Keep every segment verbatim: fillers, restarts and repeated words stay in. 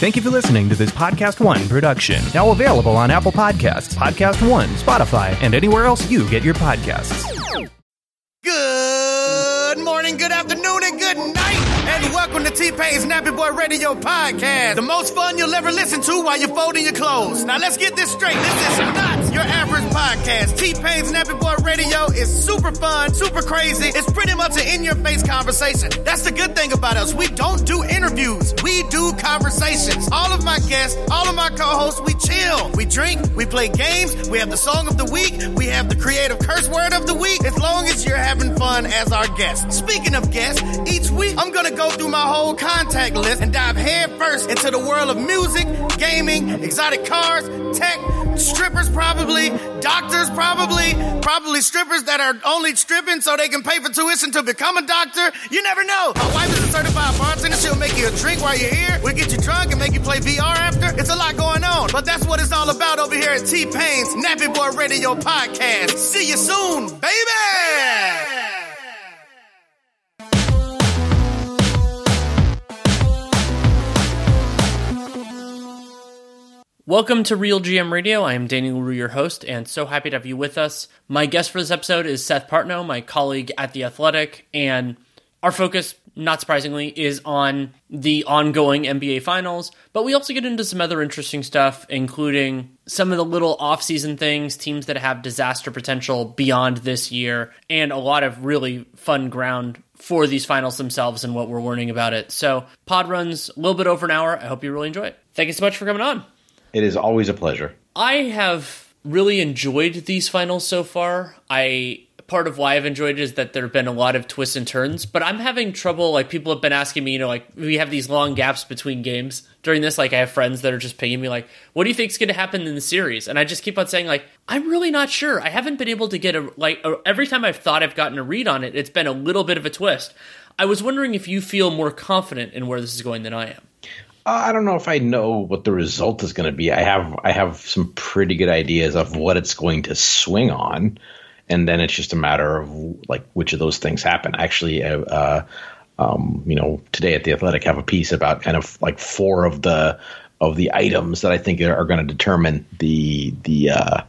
Thank you for listening to this Podcast One production. Now available on Apple Podcasts, Podcast One, Spotify, and anywhere else you get your podcasts. Good morning, good afternoon, and good night. And welcome to T-Pain's Nappy Boy Radio Podcast. The most fun you'll ever listen to while you're folding your clothes. Now let's get this straight. This is not your average podcast. T-Pain's Nappy Boy Radio is super fun, super crazy. It's pretty much an in-your-face conversation. That's the good thing about us. We don't do interviews. We do conversations. All of my guests, all of my co-hosts, we chill. We drink, we play games. We have the song of the week. We have the creative curse word of the week. As long as you're having fun as our guest. Speaking of guests, each week I'm going to go through my whole contact list and dive head first into the world of music, gaming, exotic cars, tech, strippers probably, doctors probably, probably strippers that are only stripping so they can pay for tuition to become a doctor. You never know. My wife is a certified bartender. She'll make you a drink while you're here. We'll get you drunk and make you play V R after. It's a lot going on. But that's what it's all about over here at T-Pain's Nappy Boy Radio Podcast. See you soon, baby! Welcome to Real G M Radio. I am Danny LaRue, your host, and so happy to have you with us. My guest for this episode is Seth Partnow, my colleague at The Athletic, and our focus, not surprisingly, is on the ongoing N B A Finals, but we also get into some other interesting stuff, including some of the little off-season things, teams that have disaster potential beyond this year, and a lot of really fun ground for these finals themselves and what we're learning about it. So, pod runs a little bit over an hour. I hope you really enjoy it. Thank you so much for coming on. It is always a pleasure. I have really enjoyed these finals so far. I part of why I've enjoyed it is that there have been a lot of twists and turns, but I'm having trouble. Like, people have been asking me, you know, like, we have these long gaps between games during this. Like, I have friends that are just pinging me like, what do you think is going to happen in the series? And I just keep on saying, like, I'm really not sure. I haven't been able to get a, like, a, every time I've thought I've gotten a read on it, it's been a little bit of a twist. I was wondering if you feel more confident in where this is going than I am. Uh, I don't know if I know what the result is going to be. I have I have some pretty good ideas of what it's going to swing on, and then it's just a matter of like which of those things happen. Actually, uh, um, you know, today at The Athletic, have a piece about kind of like four of the of the items that I think are going to determine the the uh,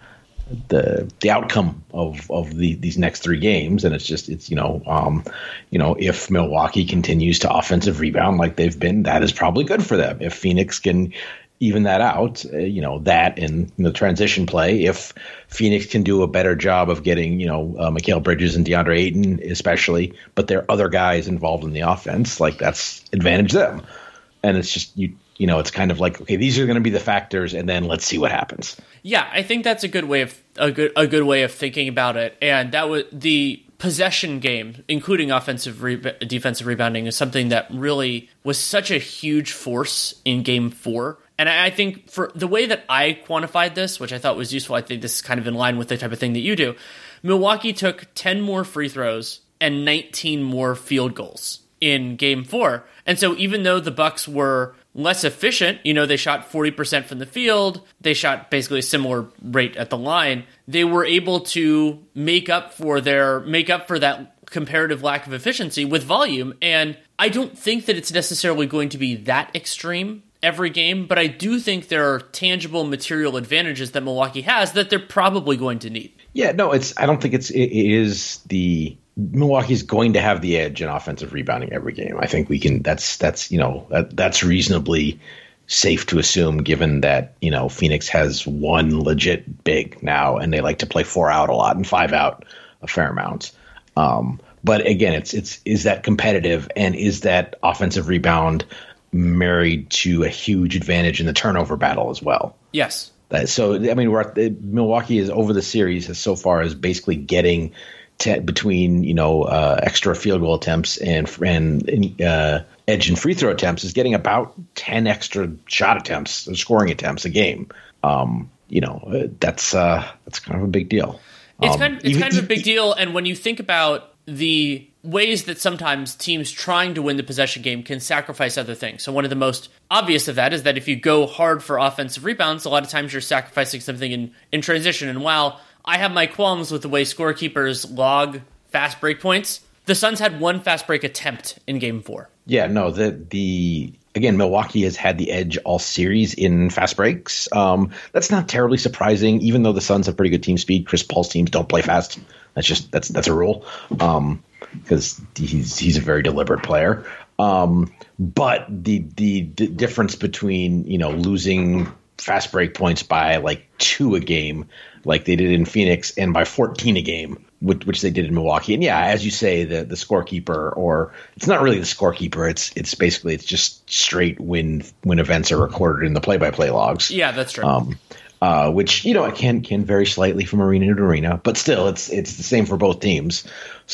the the outcome of of the these next three games. And it's just it's you know um you know if Milwaukee continues to offensive rebound like they've been, that is probably good for them. If Phoenix can even that out, uh, you know that in the transition play, if Phoenix can do a better job of getting you know uh, Mikal Bridges and DeAndre Ayton especially, but there are other guys involved in the offense, like that's advantage them. And it's just you you know it's kind of like, okay, these are going to be the factors, and then let's see what happens. Yeah, I think that's a good way of a good a good way of thinking about it. And that was the possession game, including offensive re- defensive rebounding, is something that really was such a huge force in Game Four. And I think for the way that I quantified this, which I thought was useful, I think this is kind of in line with the type of thing that you do. Milwaukee took ten more free throws and nineteen more field goals in Game Four, and so even though the Bucks were less efficient, you know, they shot forty percent from the field, they shot basically a similar rate at the line, they were able to make up for their make up for that comparative lack of efficiency with volume. And I don't think that it's necessarily going to be that extreme every game, but I do think there are tangible material advantages that Milwaukee has that they're probably going to need. Yeah, no, it's I don't think it's it is the Milwaukee's going to have the edge in offensive rebounding every game. I think we can. That's that's you know that that's reasonably safe to assume, given that you know Phoenix has one legit big now, and they like to play four out a lot and five out a fair amount. Um, but again, it's it's is that competitive, and is that offensive rebound married to a huge advantage in the turnover battle as well? Yes. That, so I mean, we're at the, Milwaukee is over the series as so far as basically getting. Te- between you know uh, extra field goal attempts and and uh, edge and free throw attempts is getting about ten extra shot attempts or scoring attempts a game. Um, you know that's uh, that's kind of a big deal. It's um, kind of, it's even, kind of a big deal, and when you think about the ways that sometimes teams trying to win the possession game can sacrifice other things. So one of the most obvious of that is that if you go hard for offensive rebounds, a lot of times you're sacrificing something in, in transition. And while I have my qualms with the way scorekeepers log fast break points, the Suns had one fast break attempt in Game Four. Yeah, no, the the again, Milwaukee has had the edge all series in fast breaks. Um, that's not terribly surprising, even though the Suns have pretty good team speed. Chris Paul's teams don't play fast. That's just that's that's a rule um, because he's he's a very deliberate player. Um, but the the d- difference between you know losing fast break points by like two a game, like they did in Phoenix, and by fourteen a game, which, which they did in Milwaukee. And yeah, as you say, the the scorekeeper, or it's not really the scorekeeper. It's it's basically it's just straight when when events are recorded in the play by play logs. Yeah, that's true. Um, uh, which you know it can can vary slightly from arena to arena, but still it's it's the same for both teams.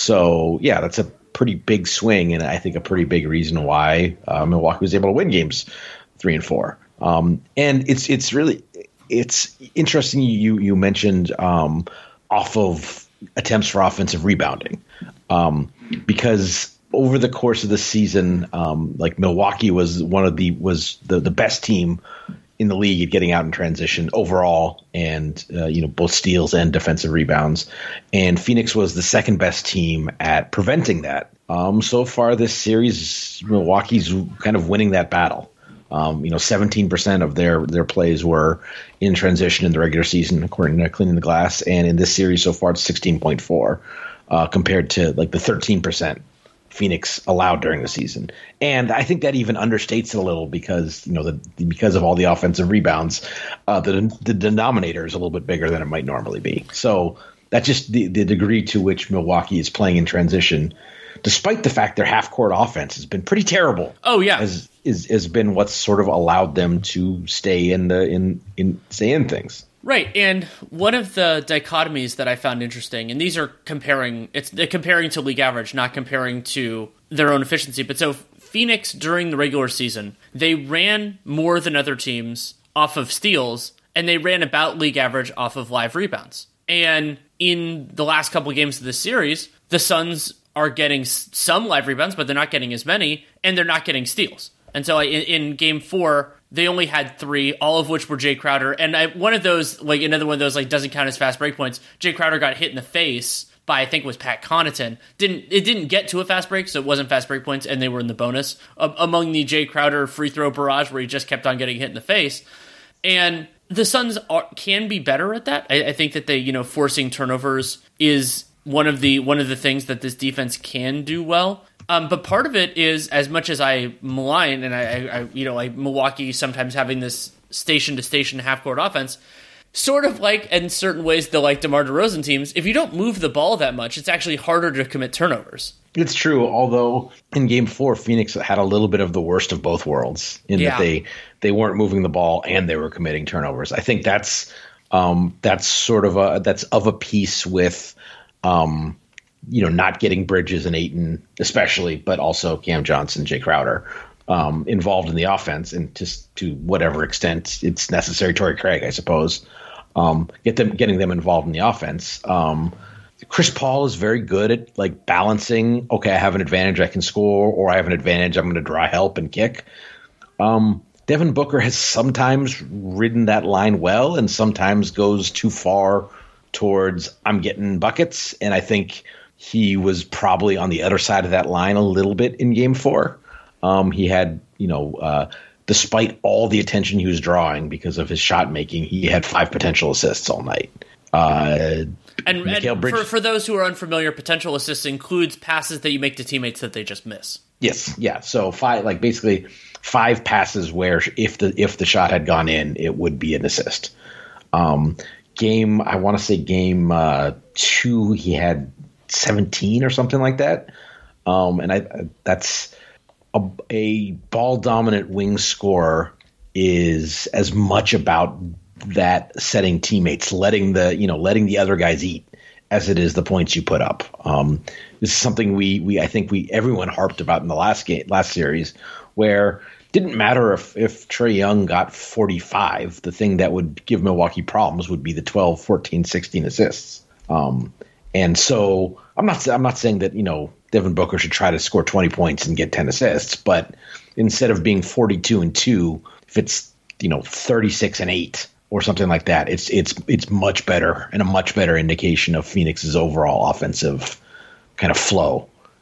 So yeah, that's a pretty big swing, and I think a pretty big reason why uh, Milwaukee was able to win games three and four. Um, and it's it's really it's interesting. You you mentioned um, off of attempts for offensive rebounding um, because over the course of the season, um, like Milwaukee was one of the was the, the best team in the league at getting out in transition overall, and uh, you know both steals and defensive rebounds. And Phoenix was the second best team at preventing that. Um, so far this series, Milwaukee's kind of winning that battle. Um, you know, seventeen percent of their their plays were in transition in the regular season, according to Cleaning the Glass, and in this series so far, it's sixteen point four, uh, compared to like the thirteen percent Phoenix allowed during the season. And I think that even understates it a little because you know the because of all the offensive rebounds, uh, the the denominator is a little bit bigger than it might normally be. So that's just the the degree to which Milwaukee is playing in transition, despite the fact their half court offense has been pretty terrible. Oh yeah. Has, is has been what's sort of allowed them to stay in the in in stay in things. Right, and one of the dichotomies that I found interesting, and these are comparing it's they're comparing to league average, not comparing to their own efficiency. But so Phoenix during the regular season, they ran more than other teams off of steals, and they ran about league average off of live rebounds. And in the last couple of games of this series, the Suns are getting some live rebounds, but they're not getting as many, and they're not getting steals. And so in, in game four, they only had three, all of which were Jay Crowder. And I, one of those, like another one of those, like doesn't count as fast break points. Jay Crowder got hit in the face by, I think it was Pat Connaughton. Didn't It didn't get to a fast break, so it wasn't fast break points, and they were in the bonus uh, among the Jay Crowder free throw barrage where he just kept on getting hit in the face. And the Suns are, can be better at that. I, I think that they, you know, forcing turnovers is one of the one of the things that this defense can do well. Um, but part of it is, as much as I malign, and I, I, I you know, like Milwaukee sometimes having this station-to-station half-court offense, sort of like, in certain ways, the like DeMar DeRozan teams, if you don't move the ball that much, it's actually harder to commit turnovers. It's true, although in Game Four, Phoenix had a little bit of the worst of both worlds in yeah. that they they weren't moving the ball and they were committing turnovers. I think that's um, that's sort of a that's of a piece with. Um, you know, not getting Bridges and Ayton especially, but also Cam Johnson, Jay Crowder um, involved in the offense, and just to whatever extent it's necessary, Torrey Craig, I suppose, um, get them getting them involved in the offense. Um, Chris Paul is very good at like balancing. Okay, I have an advantage, I can score, or I have an advantage, I'm going to draw help and kick. Um, Devin Booker has sometimes ridden that line well, and sometimes goes too far towards I'm getting buckets, and I think he was probably on the other side of that line a little bit in Game Four. Um, he had, you know, uh, despite all the attention he was drawing because of his shot making, he had five potential assists all night. Uh, and and for, for those who are unfamiliar, potential assists includes passes that you make to teammates that they just miss. Yes, yeah. So five, like basically five passes where if the if the shot had gone in, it would be an assist. Um, game, I want to say game uh, two, he had seventeen or something like that. Um, and I, that's a, a ball dominant wing scorer is as much about that setting teammates, letting the, you know, letting the other guys eat as it is the points you put up. Um, this is something we, we, I think we, everyone harped about in the last game, last series, where it didn't matter if, if Trae Young got forty-five, the thing that would give Milwaukee problems would be the twelve, fourteen, sixteen assists. Um, And so I'm not I'm not saying that, you know, Devin Booker should try to score twenty points and get ten assists, but instead of being forty-two and two, if it's, you know, thirty-six and eight or something like that, it's it's it's much better and a much better indication of Phoenix's overall offensive kind of flow.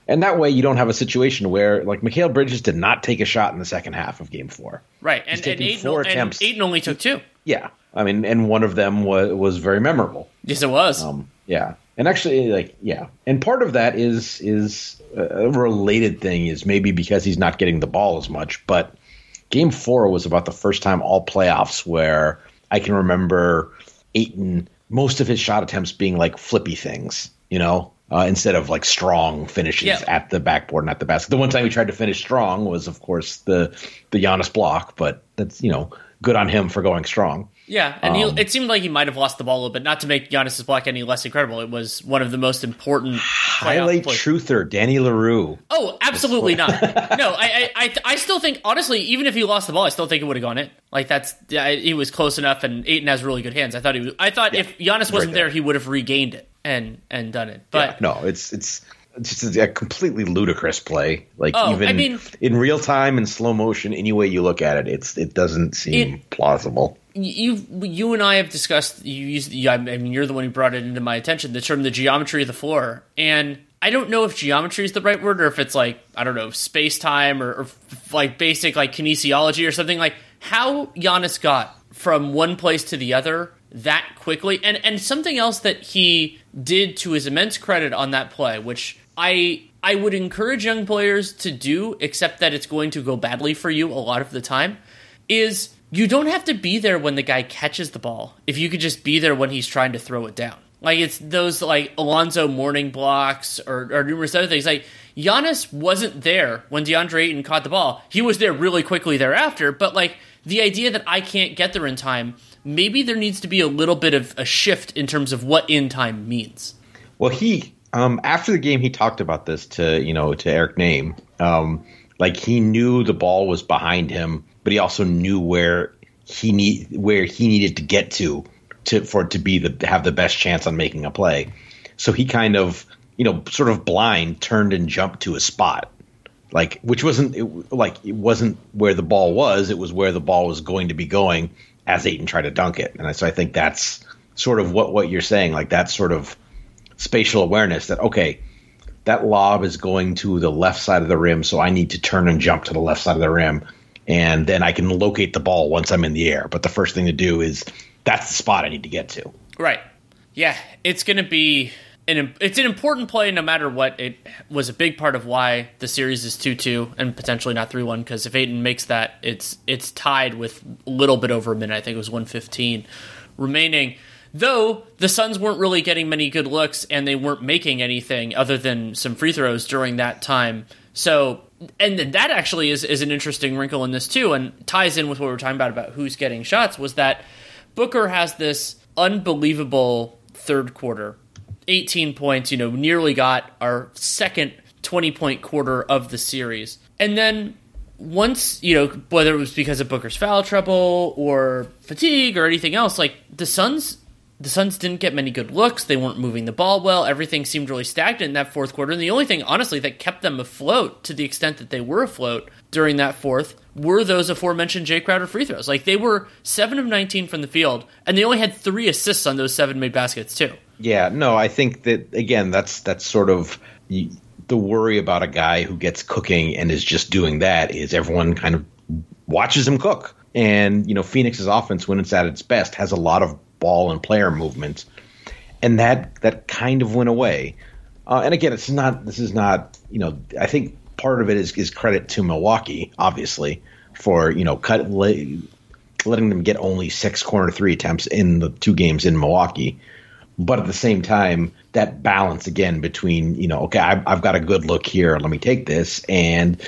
And that way you don't have a situation where, like, Mikal Bridges did not take a shot in the second half of game four. Right, and, and, Ayton, four and attempts. Ayton only took two. Yeah, I mean, and one of them was, was very memorable. Yes, it was. Um, yeah, and actually, like, yeah. And part of that is is a related thing is maybe because he's not getting the ball as much. But game four was about the first time all playoffs where I can remember Ayton, most of his shot attempts being like flippy things, you know? Uh, instead of like strong finishes yeah. at the backboard and at the basket. The one time he tried to finish strong was, of course, the the Giannis block, but that's, you know, good on him for going strong. Yeah, and um, he, it seemed like he might have lost the ball a little bit. Not to make Giannis's block any less incredible, it was one of the most important highlight plays. Truther, Danny LaRue. Oh, absolutely not. No, I, I, I, I still think, honestly, even if he lost the ball, I still think it would have gone in. Like that's, he was close enough, and Ayton has really good hands. I thought he was. I thought yeah, if Giannis wasn't right there. there, he would have regained it and and done it. But yeah, no, it's it's. It's just a completely ludicrous play. Like oh, even I mean, in real time, in slow motion, any way you look at it, it's it doesn't seem it, plausible. You you and I have discussed. You used. I mean, you're the one who brought it into my attention. The term, the geometry of the floor, and I don't know if geometry is the right word or if it's like I don't know space time or, or like basic like kinesiology or something. Like how Giannis got from one place to the other that quickly, and and something else that he did to his immense credit on that play, which I I would encourage young players to do, except that it's going to go badly for you a lot of the time, is you don't have to be there when the guy catches the ball if you could just be there when he's trying to throw it down. Like, it's those, like, Alonzo Mourning blocks or, or numerous other things. Like, Giannis wasn't there when DeAndre Ayton caught the ball. He was there really quickly thereafter, but, like, the idea that I can't get there in time, maybe there needs to be a little bit of a shift in terms of what in time means. Well, he... Um, after the game, he talked about this to, you know, to Eric Name. Um, like he knew the ball was behind him, but he also knew where he need where he needed to get to to for it to be the have the best chance on making a play. So he kind of, you know, sort of blind turned and jumped to a spot, like which wasn't it, like it wasn't where the ball was. It was where the ball was going to be going as Ayton tried to dunk it. And so I think that's sort of what what you're saying, like that sort of spatial awareness that, okay, that lob is going to the left side of the rim, so I need to turn and jump to the left side of the rim, and then I can locate the ball once I'm in the air. But the first thing to do is that's the spot I need to get to. Right. Yeah, it's going to be an it's an important play no matter what. It was a big part of why the series is two two and potentially not three one, because if Ayton makes that, it's it's tied with a little bit over a minute. I think it was one fifteen remaining. Though the Suns weren't really getting many good looks and they weren't making anything other than some free throws during that time. So, and that actually is, is an interesting wrinkle in this too, and ties in with what we were talking about about who's getting shots, was that Booker has this unbelievable third quarter. eighteen points, you know, nearly got our second twenty-point quarter of the series. And then once, you know, whether it was because of Booker's foul trouble or fatigue or anything else, like the Suns... The Suns didn't get many good looks. They weren't moving the ball well. Everything seemed really stagnant in that fourth quarter. And the only thing, honestly, that kept them afloat to the extent that they were afloat during that fourth were those aforementioned Jay Crowder free throws. Like, they were seven of nineteen from the field, and they only had three assists on those seven made baskets, too. Yeah, no, I think that, again, that's that's sort of the worry about a guy who gets cooking and is just doing that is everyone kind of watches him cook. And, you know, Phoenix's offense, when it's at its best, has a lot of ball and player movement, and that that kind of went away. Uh, and again, it's not. This is not. You know, I think part of it is, is credit to Milwaukee, obviously, for you know cut letting them get only six corner three attempts in the two games in Milwaukee. But at the same time, that balance again between you know, okay, I've, I've got a good look here. Let me take this, and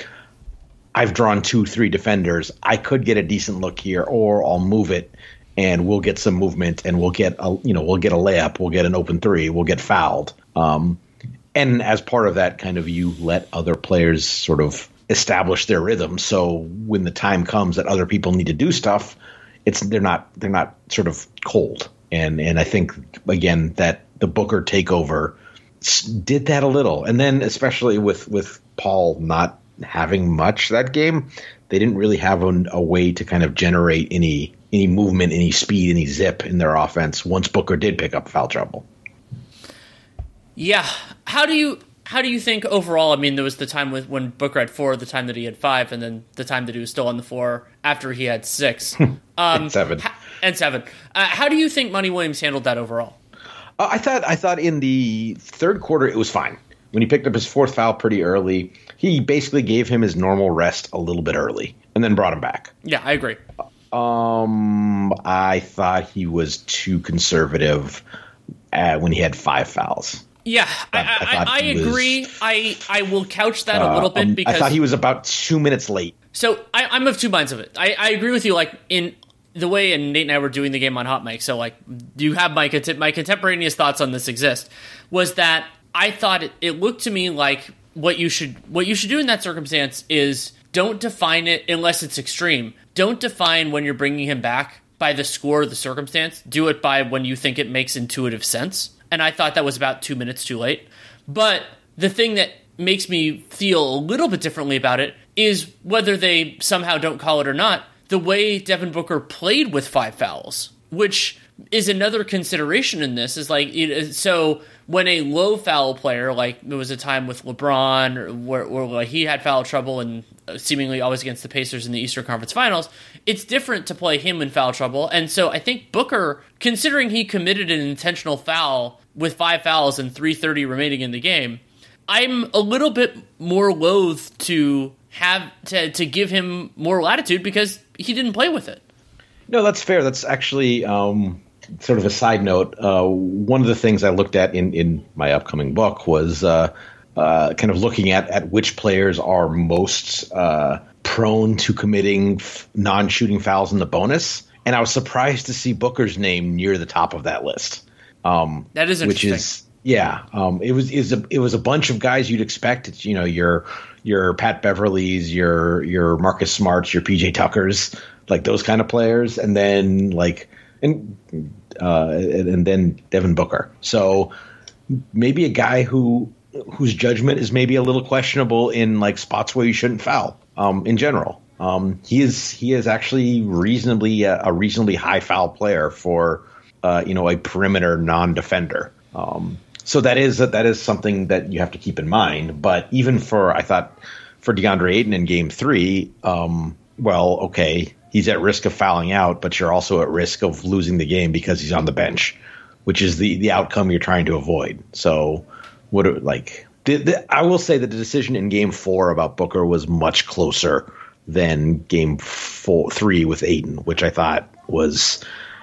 I've drawn two, three defenders. I could get a decent look here, or I'll move it. And we'll get some movement, and we'll get a you know we'll get a layup, we'll get an open three, we'll get fouled. Um, and as part of that, kind of you let other players sort of establish their rhythm. So when the time comes that other people need to do stuff, it's they're not they're not sort of cold. And and I think again that the Booker takeover did that a little, and then especially with with Paul not having much that game, they didn't really have a, a way to kind of generate any. any movement, any speed, any zip in their offense once Booker did pick up foul trouble. Yeah. How do you how do you think overall? I mean, there was the time with when Booker had four, the time that he had five, and then the time that he was still on the floor after he had six um, and seven. Ha- and seven. Uh, how do you think Monty Williams handled that overall? Uh, I thought I thought in the third quarter it was fine. When he picked up his fourth foul pretty early, he basically gave him his normal rest a little bit early and then brought him back. Yeah, I agree. Um, I thought he was too conservative uh, when he had five fouls. Yeah, I, I, I, I, I agree. Was, I, I will couch that a little bit um, because I thought he was about two minutes late. So I, I'm of two minds of it. I, I agree with you. Like in the way, and Nate and I were doing the game on Hot Mic. So like, you have my my contemporaneous thoughts on this exist. Was that I thought it, it looked to me like what you should what you should do in that circumstance is don't define it unless it's extreme. Don't define when you're bringing him back by the score or the circumstance. Do it by when you think it makes intuitive sense. And I thought that was about two minutes too late. But the thing that makes me feel a little bit differently about it is whether they somehow don't call it or not, the way Devin Booker played with five fouls, which is another consideration in this. Is like it, so when a low foul player, like there was a time with LeBron where, where like he had foul trouble and seemingly always against the Pacers in the Eastern Conference Finals, it's different to play him in foul trouble. And so I think Booker, considering he committed an intentional foul with five fouls and three thirty remaining in the game, I'm a little bit more loath to have to, to give him more latitude because he didn't play with it. No, that's fair. That's actually um, sort of a side note. Uh, one of the things I looked at in, in my upcoming book was uh, uh, kind of looking at, at which players are most uh, prone to committing f- non-shooting fouls in the bonus. And I was surprised to see Booker's name near the top of that list. Um, that is interesting. Which is, yeah, um, it was is a it was a bunch of guys you'd expect. It's, you know, your your Pat Beverleys, your your Marcus Smarts, your P J Tuckers, like those kind of players, and then like and uh, and, and then Devin Booker. So maybe a guy who whose judgment is maybe a little questionable in like spots where you shouldn't foul. Um, in general, um, he is he is actually reasonably uh, a reasonably high foul player for uh, you know a perimeter non-defender. Um, so that is that is something that you have to keep in mind. But even for I thought for DeAndre Ayton in Game Three, um, well, okay, he's at risk of fouling out, but you're also at risk of losing the game because he's on the bench, which is the the outcome you're trying to avoid. So what like. The, the, I will say that the decision in Game Four about Booker was much closer than Game four, three with Ayton, which I thought was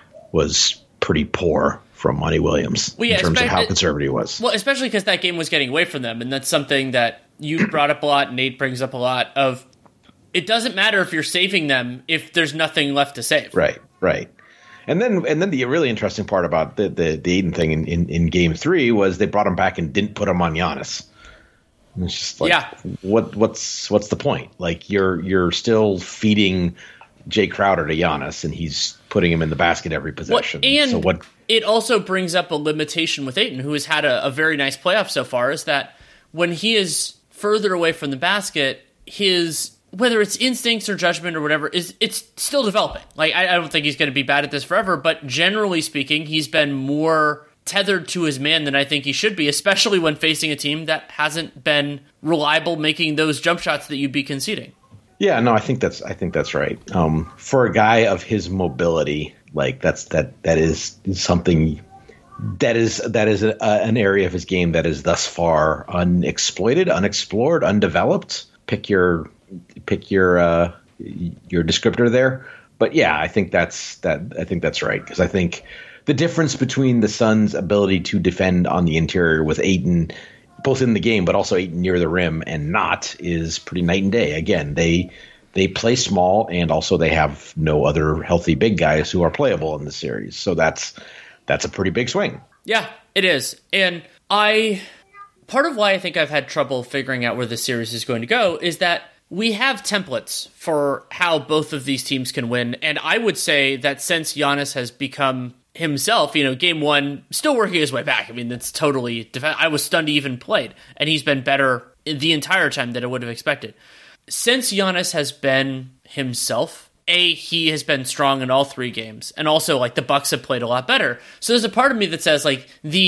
was pretty poor from Monty Williams well, yeah, in terms of how conservative he was. Well, especially because that game was getting away from them, and that's something that you brought up a lot, Nate brings up a lot, of it doesn't matter if you're saving them if there's nothing left to save. Right, right. And then and then the really interesting part about the, the, the Ayton thing in, in, in Game Three was they brought him back and didn't put him on Giannis. And it's just like, yeah. what what's what's the point? Like you're you're still feeding Jay Crowder to Giannis, and he's putting him in the basket every possession. Well, and so what? It also brings up a limitation with Ayton, who has had a, a very nice playoff so far, is that when he is further away from the basket, his whether it's instincts or judgment or whatever, is it's still developing. Like I, I don't think he's going to be bad at this forever, but generally speaking, he's been more tethered to his man than I think he should be, especially when facing a team that hasn't been reliable making those jump shots that you'd be conceding. Yeah, no, I think that's I think that's right. Um, for a guy of his mobility, like that's that that is something that is that is a, a, an area of his game that is thus far unexploited, unexplored, undeveloped. Pick your pick your uh, your descriptor there, but yeah, I think that's that. I think that's right because I think the difference between the Suns' ability to defend on the interior with Ayton, both in the game but also Ayton near the rim and not, is pretty night and day. Again, they they play small and also they have no other healthy big guys who are playable in the series. So that's that's a pretty big swing. Yeah, it is, and I. Part of why I think I've had trouble figuring out where the series is going to go is that we have templates for how both of these teams can win, and I would say that since Giannis has become himself, you know, game one, still working his way back. I mean, that's totally def- I was stunned he even played, and he's been better the entire time than I would have expected. Since Giannis has been himself, A, he has been strong in all three games, and also, like, the Bucks have played a lot better. So there's a part of me that says, like, the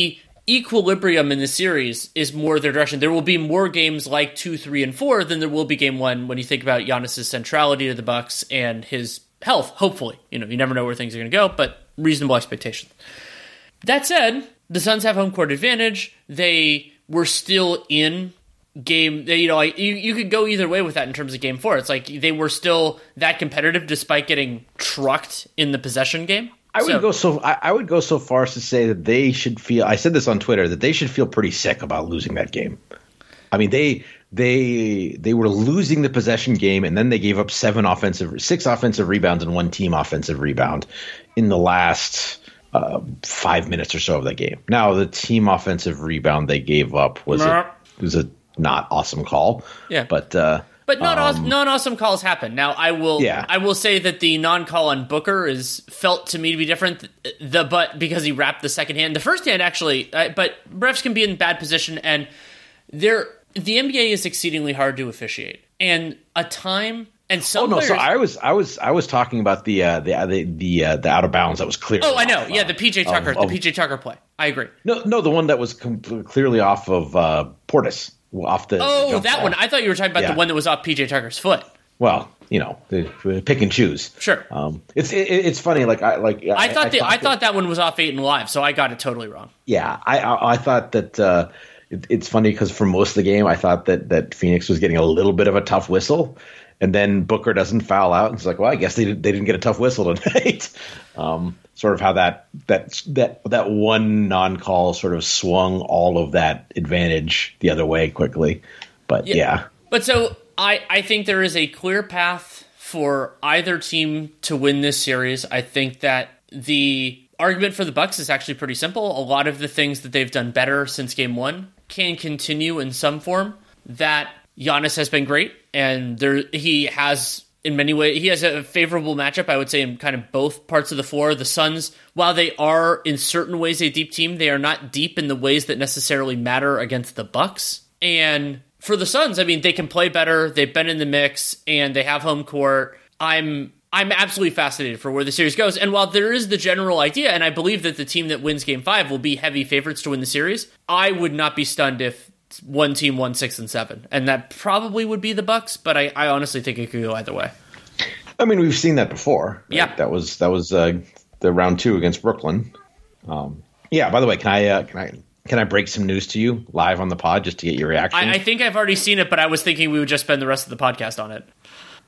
equilibrium in the series is more their direction. There will be more games like two, three, and four than there will be game one when you think about Giannis' centrality to the Bucks and his health, hopefully. You know, you never know where things are going to go, but reasonable expectations. That said, the Suns have home court advantage. They were still in game, they, you know, like, you, you could go either way with that in terms of game four. It's like they were still that competitive despite getting trucked in the possession game. I would so, go so I, I would go so far as to say that they should feel. I said this on Twitter that they should feel pretty sick about losing that game. I mean, they they they were losing the possession game, and then they gave up seven offensive, six offensive rebounds, and one team offensive rebound in the last uh, five minutes or so of that game. Now, the team offensive rebound they gave up was a, was a not awesome call. Yeah, but. Uh, But non Um, non-awesome calls happen. Now, I will Yeah. I will say that the non-call on Booker is felt to me to be different. The but because he wrapped the second hand, the first hand actually. Uh, but refs can be in bad position, and they're the N B A is exceedingly hard to officiate. And a time and some Oh no! players, So I was I was I was talking about the uh, the the the, uh, the out of bounds that was clear. oh, I know. Yeah, the P J Tucker, of- the of- P J Tucker play. I agree. No, no, the one that was com- clearly off of uh, Portis, off the. Oh, the jump that ball. one. I thought you were talking about Yeah. the one that was off P J Tucker's foot. Well, you know, they, they pick and choose. Sure. Um, it's it, it's funny. Like I like. I thought the, I that- thought that one was off eight and live, so I got it totally wrong. Yeah, I I, I thought that. Uh, it, it's funny because for most of the game, I thought that that Phoenix was getting a little bit of a tough whistle, and then Booker doesn't foul out, and it's like, well, I guess they did, they didn't get a tough whistle tonight. um, sort of how that that that that one non-call sort of swung all of that advantage the other way quickly. But yeah, yeah. But so I, I think there is a clear path for either team to win this series. I think that the argument for the Bucks is actually pretty simple. A lot of the things that they've done better since game one can continue in some form. That Giannis has been great, and there he has in many ways he has a favorable matchup, I would say, in kind of both parts of the floor. The Suns, while they are in certain ways a deep team, they are not deep in the ways that necessarily matter against the Bucks. And for the Suns, I mean, they can play better. They've been in the mix, and they have home court. I'm I'm absolutely fascinated for where the series goes. And while there is the general idea, and I believe that the team that wins Game Five will be heavy favorites to win the series, I would not be stunned if one team won six and seven, and that probably would be the Bucks. But I, I honestly think it could go either way. I mean, we've seen that before. Right? Yeah, that was that was uh, the round two against Brooklyn. Um, yeah. By the way, can I uh, can I can I break some news to you live on the pod just to get your reaction? I, I think I've already seen it, but I was thinking we would just spend the rest of the podcast on it.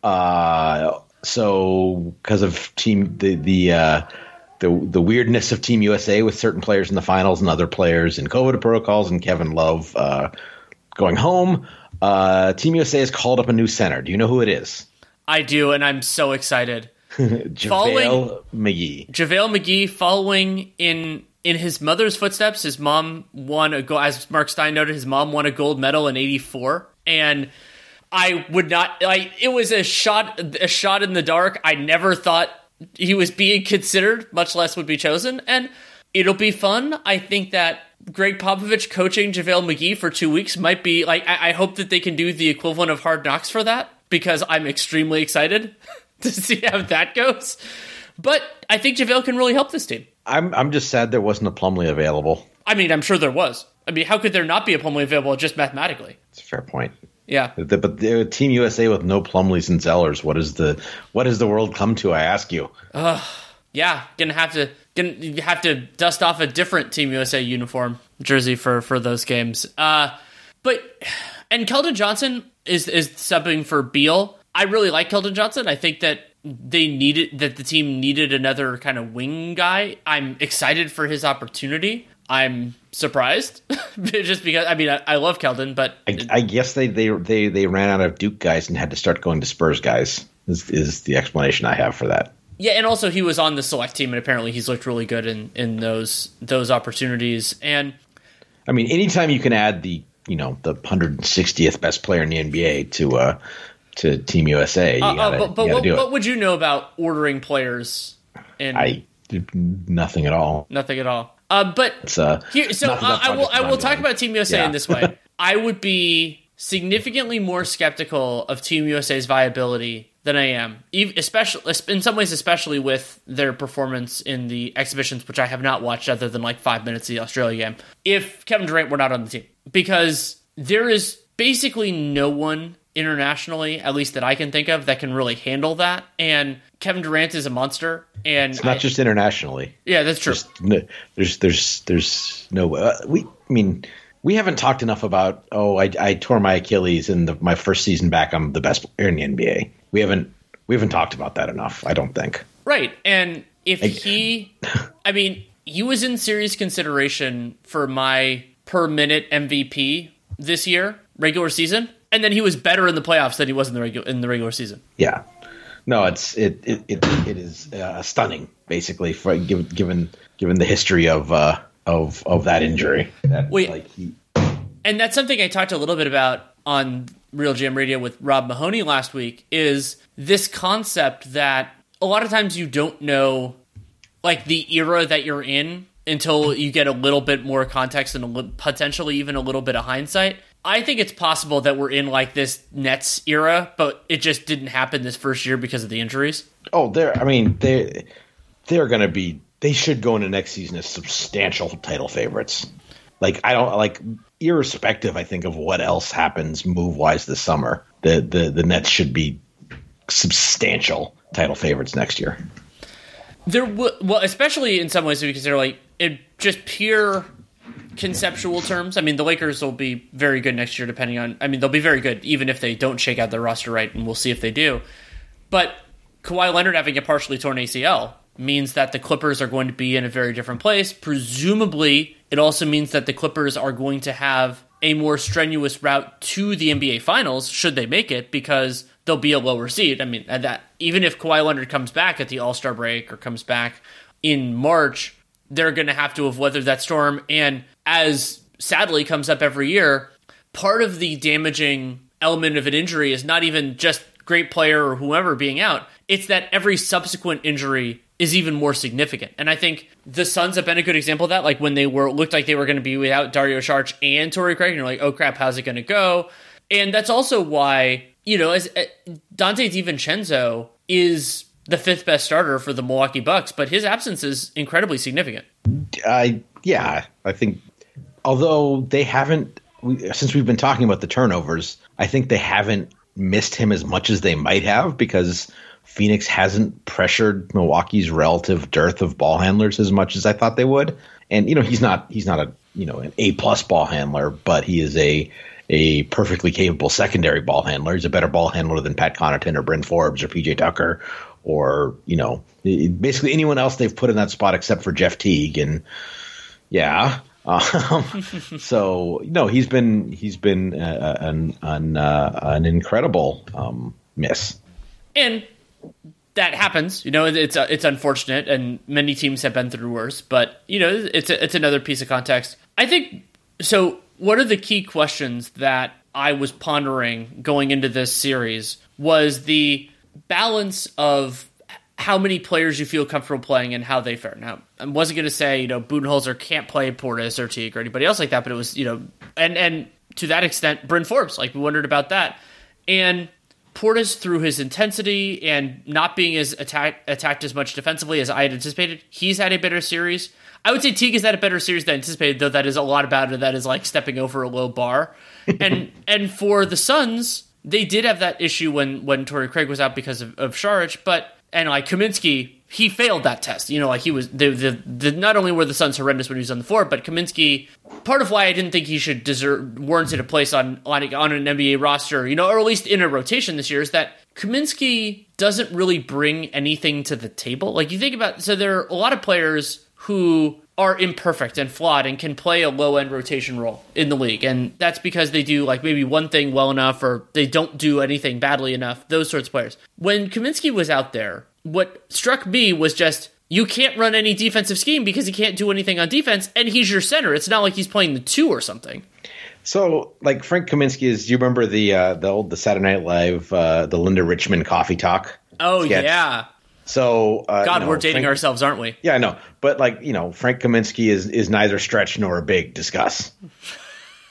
Uh, so because of team the the uh, the the weirdness of Team U S A with certain players in the finals and other players in COVID protocols and Kevin Love uh, going home, uh, Team U S A has called up a new center. Do you know who it is? I do, and I'm so excited. JaVale Following- McGee. JaVale McGee following in in his mother's footsteps. His mom won a gold, as Mark Stein noted, his mom won a gold medal in eighty-four, and I would not like it was a shot a shot in the dark. I never thought he was being considered, much less would be chosen, and it'll be fun. I think that Greg Popovich coaching JaVale McGee for two weeks might be like I, I hope that they can do the equivalent of Hard Knocks for that, because I'm extremely excited to see how that goes. But I think JaVale can really help this team. I'm I'm just sad there wasn't a Plumlee available. I mean, I'm sure there was. I mean, how could there not be a Plumlee available just mathematically? It's a fair point. Yeah. The, but the Team U S A with no Plumlees and Zellers, what is the what does the world come to? I ask you. Uh, yeah, gonna have to gonna have to dust off a different Team U S A uniform jersey for for those games. Uh, but and Keldon Johnson is is subbing for Beal. I really like Keldon Johnson. I think that they needed that the team needed another kind of wing guy. I'm excited for his opportunity. I'm surprised just because I mean I, I love Keldon, but I, I guess they, they they they ran out of Duke guys and had to start going to Spurs guys. Is is the explanation I have for that? Yeah, and also he was on the select team, and apparently he's looked really good in, in those those opportunities. And I mean, anytime you can add the you know the one hundred sixtieth best player in the N B A to uh, to Team U S A, you uh, gotta, uh, but, but you gotta what, do it. what would you know about ordering players? And I nothing at all. nothing at all. Uh, but It's, uh, here, so not that uh, that I will project I is will talk ongoing. about Team U S A Yeah. in this way. I would be significantly more skeptical of Team U S A's viability than I am, especially in some ways, especially with their performance in the exhibitions, which I have not watched other than like five minutes of the Australia game, if Kevin Durant were not on the team. Because there is basically no one internationally, at least that I can think of, that can really handle that. And Kevin Durant is a monster. And it's not I, just internationally. Yeah, that's true. No, there's, there's, there's no, uh, we, I mean, we haven't talked enough about, oh, I, I tore my Achilles in the, my first season back. I'm the best player in the N B A. We haven't we haven't talked about that enough, I don't think. Right. And if I, he, I mean, he was in serious consideration for my per minute M V P this year, regular season, and then he was better in the playoffs than he was in the regular in the regular season. Yeah. No, it's it it it, it is uh, stunning, basically, for given given given the history of uh, of of that injury. That, Wait, like he, and that's something I talked a little bit about on Real Jam Radio with Rob Mahoney last week, is this concept that a lot of times you don't know, like, the era that you're in until you get a little bit more context and a li- potentially even a little bit of hindsight. I think it's possible that we're in, like, this Nets era, but it just didn't happen this first year because of the injuries. Oh, they're, I mean, they, they're going to be, they should go into next season as substantial title favorites. Like, I don't, like, irrespective, I think, of what else happens move-wise this summer, the, the, the Nets should be substantial title favorites next year. There, w- well, especially in some ways, if you consider, like, in just pure conceptual terms. I mean, the Lakers will be very good next year, depending on, I mean, they'll be very good, even if they don't shake out their roster right, and we'll see if they do. But Kawhi Leonard having a partially torn A C L means that the Clippers are going to be in a very different place. Presumably, it also means that the Clippers are going to have a more strenuous route to the N B A Finals, should they make it, because they'll be a lower seed. I mean, and that even if Kawhi Leonard comes back at the All-Star break or comes back in March, they're going to have to have weathered that storm. And as sadly comes up every year, part of the damaging element of an injury is not even just great player or whoever being out. It's that every subsequent injury is even more significant. And I think the Suns have been a good example of that. Like when they were looked like they were going to be without Dario Saric and Torrey Craig, and you're like, oh crap, how's it going to go? And that's also why, you know, as uh, Dante DiVincenzo is the fifth best starter for the Milwaukee Bucks, but his absence is incredibly significant. I yeah, I think although they haven't, we, since we've been talking about the turnovers, I think they haven't missed him as much as they might have, because Phoenix hasn't pressured Milwaukee's relative dearth of ball handlers as much as I thought they would. And, you know, he's not he's not a, you know, an A plus ball handler, but he is a a perfectly capable secondary ball handler. He's a better ball handler than Pat Connaughton or Bryn Forbes or P J Tucker or, you know, basically anyone else they've put in that spot except for Jeff Teague. And yeah. Um, so, no, he's been he's been uh, an an, uh, an incredible um, miss. And that happens, you know, it's uh, it's unfortunate, and many teams have been through worse, but, you know, it's a, it's another piece of context. I think, so one of the key questions that I was pondering going into this series was the balance of how many players you feel comfortable playing and how they fare. Now, I wasn't going to say, you know, Budenholzer can't play Portis or Teague or anybody else like that, but it was, you know, and, and to that extent, Bryn Forbes, like we wondered about that. And Portis, through his intensity and not being as attack, attacked as much defensively as I had anticipated, he's had a better series. I would say Teague has had a better series than anticipated, though that is a lot about it. That is like stepping over a low bar. and and for the Suns, they did have that issue when, when Torrey Craig was out because of, of Saric, but, and like Kaminsky, he failed that test. You know, like he was, the, the, the not only were the Suns horrendous when he was on the floor, but Kaminsky, part of why I didn't think he should deserve, warranted a place on, on, on an N B A roster, you know, or at least in a rotation this year, is that Kaminsky doesn't really bring anything to the table. Like you think about, so there are a lot of players who are imperfect and flawed and can play a low-end rotation role in the league. And that's because they do like maybe one thing well enough, or they don't do anything badly enough, those sorts of players. When Kaminsky was out there, what struck me was just, you can't run any defensive scheme because he can't do anything on defense, and he's your center. It's not like he's playing the two or something. So, like Frank Kaminsky is, do you remember the uh, the old the Saturday Night Live, uh, the Linda Richmond coffee talk? Oh, sketch? yeah. So, uh, God, you know, we're dating Frank, ourselves, aren't we? Yeah, I know. But, like, you know, Frank Kaminsky is, is neither stretch nor big. Discuss.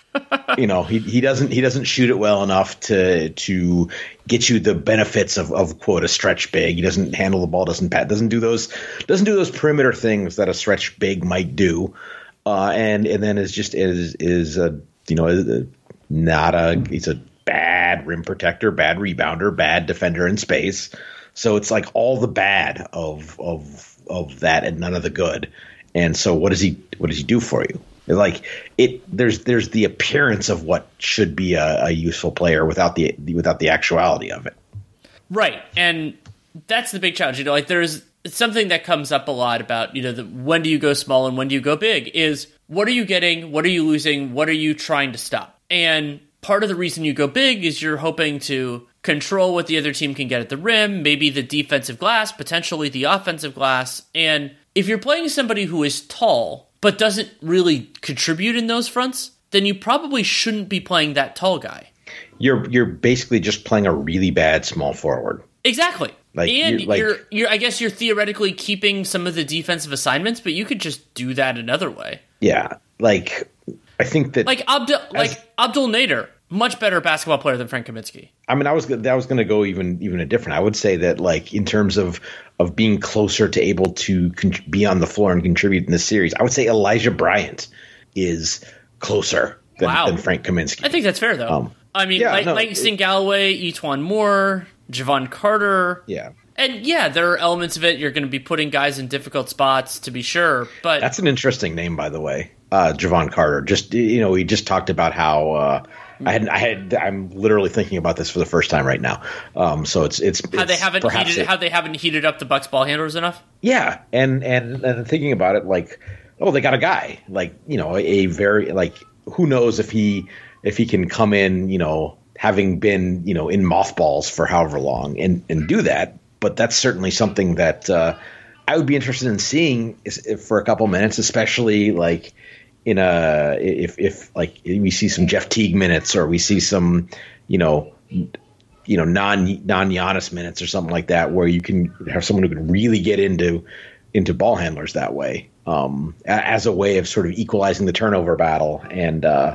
You know, he he doesn't he doesn't shoot it well enough to to get you the benefits of, of quote a stretch big. He doesn't handle the ball, doesn't pat, doesn't do those doesn't do those perimeter things that a stretch big might do. Uh, and and then is just is is a you know a, not a he's a bad rim protector, bad rebounder, bad defender in space. So it's like all the bad of of of that and none of the good. And so what does he what does he do for you? Like it, there's there's the appearance of what should be a, a useful player without the without the actuality of it. Right, and that's the big challenge. You know, like there's something that comes up a lot about you know the, when do you go small and when do you go big? Is what are you getting? What are you losing? What are you trying to stop? And part of the reason you go big is you're hoping to control what the other team can get at the rim, maybe the defensive glass, potentially the offensive glass. And if you're playing somebody who is tall but doesn't really contribute in those fronts, then you probably shouldn't be playing that tall guy. You're you're basically just playing a really bad small forward. Exactly. Like, and you're, like, you're, you're, I guess you're theoretically keeping some of the defensive assignments, but you could just do that another way. Yeah, like I think that like Abdul, like Abdul Nader, much better basketball player than Frank Kaminsky. I mean, I was that was going to go even even a different. I would say that like in terms of of being closer to able to con- be on the floor and contribute in this series, I would say Elijah Bryant is closer than, wow. than Frank Kaminsky. I think that's fair though. Um, I mean, yeah, like, no, like Langston Galloway, Etuan Moore, Javon Carter. Yeah. And yeah, there are elements of it. You're going to be putting guys in difficult spots to be sure, but that's an interesting name, by the way, uh, Javon Carter. Just you know, we just talked about how uh, I had I had I'm literally thinking about this for the first time right now. Um, so it's it's how it's they haven't heated it, how they haven't heated up the Bucks ball handlers enough. Yeah, and and and thinking about it, like oh, they got a guy like you know a very like who knows if he if he can come in you know having been you know in mothballs for however long and and do that. But that's certainly something that uh, I would be interested in seeing is, if for a couple minutes, especially like in a if if like we see some Jeff Teague minutes or we see some you know you know non non Giannis minutes or something like that, where you can have someone who can really get into into ball handlers that way um, as a way of sort of equalizing the turnover battle and uh,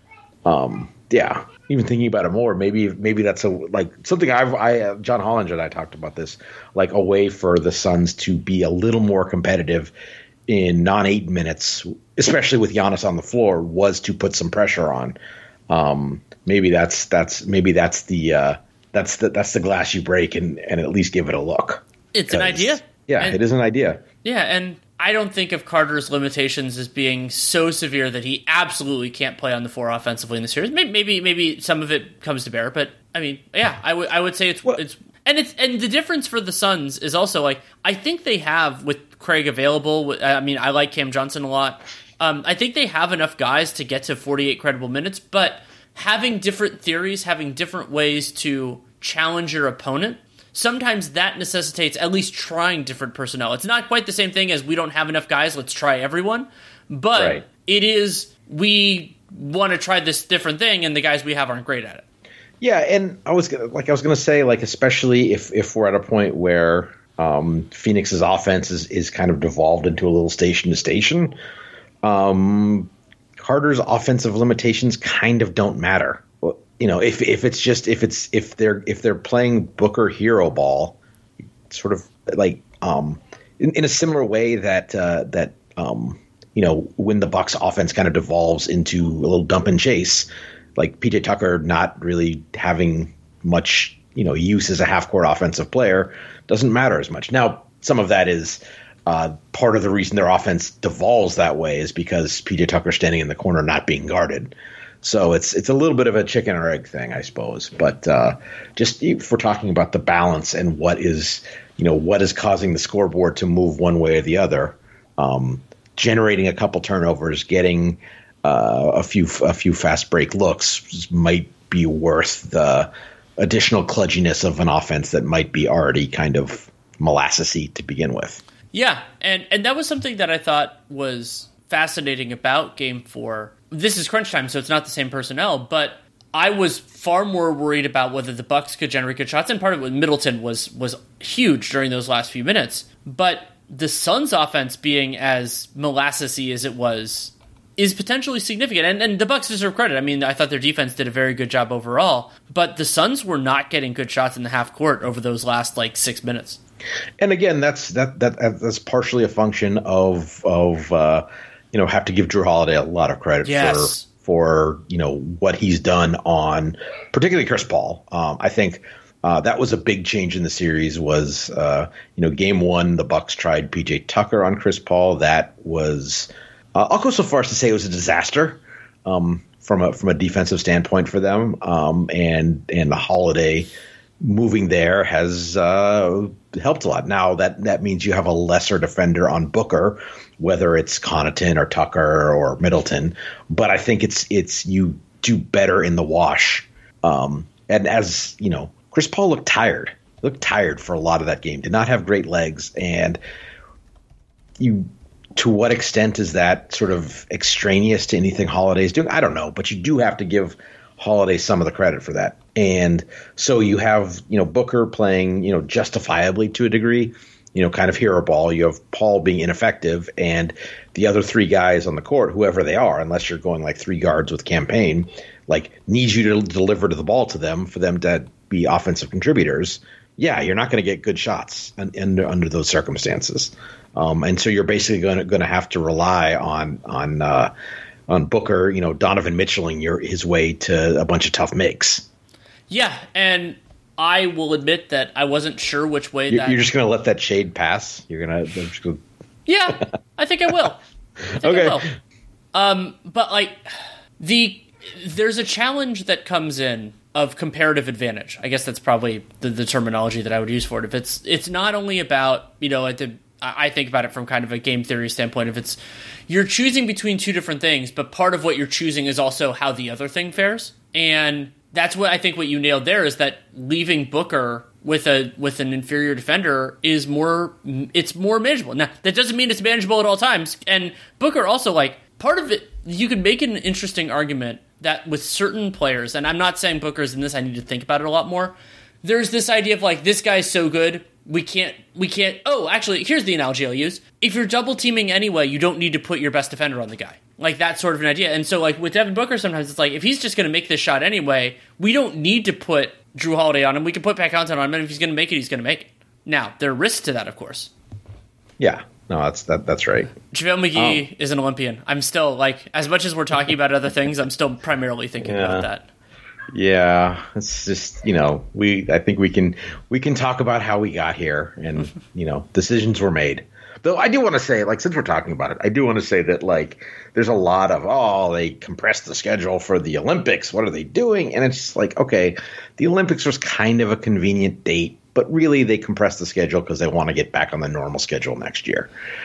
um, yeah. Even thinking about it more, maybe maybe that's a like something I've I uh, John Hollinger and I talked about this, like a way for the Suns to be a little more competitive in non-eight minutes, especially with Giannis on the floor, was to put some pressure on. Um, maybe that's that's maybe that's the uh, that's the that's the glass you break and, and at least give it a look. It's an idea. Yeah, and, it is an idea. Yeah, and I don't think of Carter's limitations as being so severe that he absolutely can't play on the floor offensively in the series. Maybe, maybe, maybe some of it comes to bear, but I mean, yeah, I would, I would say it's, well, it's, and it's, and the difference for the Suns is also like I think they have with Craig available. I mean, I like Cam Johnson a lot. Um, I think they have enough guys to get to forty-eight credible minutes, but having different theories, having different ways to challenge your opponent. Sometimes that necessitates at least trying different personnel. It's not quite the same thing as we don't have enough guys, let's try everyone. But right. It is, we want to try this different thing, and the guys we have aren't great at it. Yeah, and I was gonna, like I was going to say, like especially if, if we're at a point where um, Phoenix's offense is, is kind of devolved into a little station to station, um, Carter's offensive limitations kind of don't matter. You know, if if it's just if it's if they're if they're playing Booker hero ball, sort of like um, in, in a similar way that uh, that um, you know when the Bucks offense kind of devolves into a little dump and chase, like P J Tucker not really having much you know use as a half court offensive player doesn't matter as much. Now, some of that is uh, part of the reason their offense devolves that way is because P J Tucker standing in the corner not being guarded. So it's it's a little bit of a chicken or egg thing, I suppose. But uh, just if we're talking about the balance and what is, you know, what is causing the scoreboard to move one way or the other, um, generating a couple turnovers, getting uh, a few a few fast break looks might be worth the additional kludginess of an offense that might be already kind of molassesy to begin with. Yeah, and and that was something that I thought was fascinating about Game Four. This is crunch time, so it's not the same personnel, but I was far more worried about whether the Bucks could generate good shots, and part of it, Middleton was was huge during those last few minutes. But the Suns' offense being as molassesy as it was is potentially significant. And, and the Bucks deserve credit. I mean, I thought their defense did a very good job overall, but the Suns were not getting good shots in the half court over those last like six minutes. And again, that's that that that's partially a function of of uh, you know, have to give Jrue Holiday a lot of credit yes. for for you know what he's done on particularly Chris Paul. Um, I think uh, that was a big change in the series. Was uh, you know game one the Bucks tried P J Tucker on Chris Paul. That was uh, I'll go so far as to say it was a disaster um, from a from a defensive standpoint for them. Um, and and the Holiday moving there has uh, helped a lot. Now that that means you have a lesser defender on Booker, whether it's Connaughton or Tucker or Middleton. But I think it's it's you do better in the wash. Um, and as you know, Chris Paul looked tired. Looked tired for a lot of that game. Did not have great legs. And you, to what extent is that sort of extraneous to anything Holiday's doing? I don't know. But you do have to give Holiday some of the credit for that. And so you have, you know, Booker playing, you know, justifiably to a degree, you know, kind of hero ball. You have Paul being ineffective, and the other three guys on the court, whoever they are, unless you're going like three guards with campaign, like needs you to deliver to the ball to them for them to be offensive contributors. Yeah, you're not going to get good shots under under those circumstances. Um, and so you're basically going to going to have to rely on on uh, on Booker, you know, Donovan Mitchelling your his way to a bunch of tough makes. Yeah, and I will admit that I wasn't sure which way you're, that... You're just going to let that shade pass? You're going to... just go... Yeah, I think I will. I think okay. I will. Um, but, like, the there's a challenge that comes in of comparative advantage. I guess that's probably the, the terminology that I would use for it. If it's it's not only about, you know, at the, I think about it from kind of a game theory standpoint. If it's you're choosing between two different things, but part of what you're choosing is also how the other thing fares. And that's what I think what you nailed there is that leaving Booker with a with an inferior defender is more it's more manageable. Now, that doesn't mean it's manageable at all times. And Booker also, like, part of it, you could make an interesting argument that with certain players, and I'm not saying Booker's in this, I need to think about it a lot more. There's this idea of like, this guy's so good, we can't we can't oh, actually, here's the analogy I'll use. If you're double teaming anyway, you don't need to put your best defender on the guy. Like, that's sort of an idea. And so, like, with Devin Booker, sometimes it's like, if he's just going to make this shot anyway, we don't need to put Jrue Holiday on him. We can put Pat Connaughton on him, and if he's going to make it, he's going to make it. Now, there are risks to that, of course. Yeah. No, that's that, that's right. JaVale McGee um, is an Olympian. I'm still, like, as much as we're talking about other things, I'm still primarily thinking yeah. about that. Yeah, it's just, you know, we I think we can we can talk about how we got here, and, you know, decisions were made. Though I do want to say, like, since we're talking about it, I do want to say that, like, there's a lot of, oh, they compressed the schedule for the Olympics. What are they doing? And it's just like, okay, the Olympics was kind of a convenient date, but really they compressed the schedule because they want to get back on the normal schedule next year.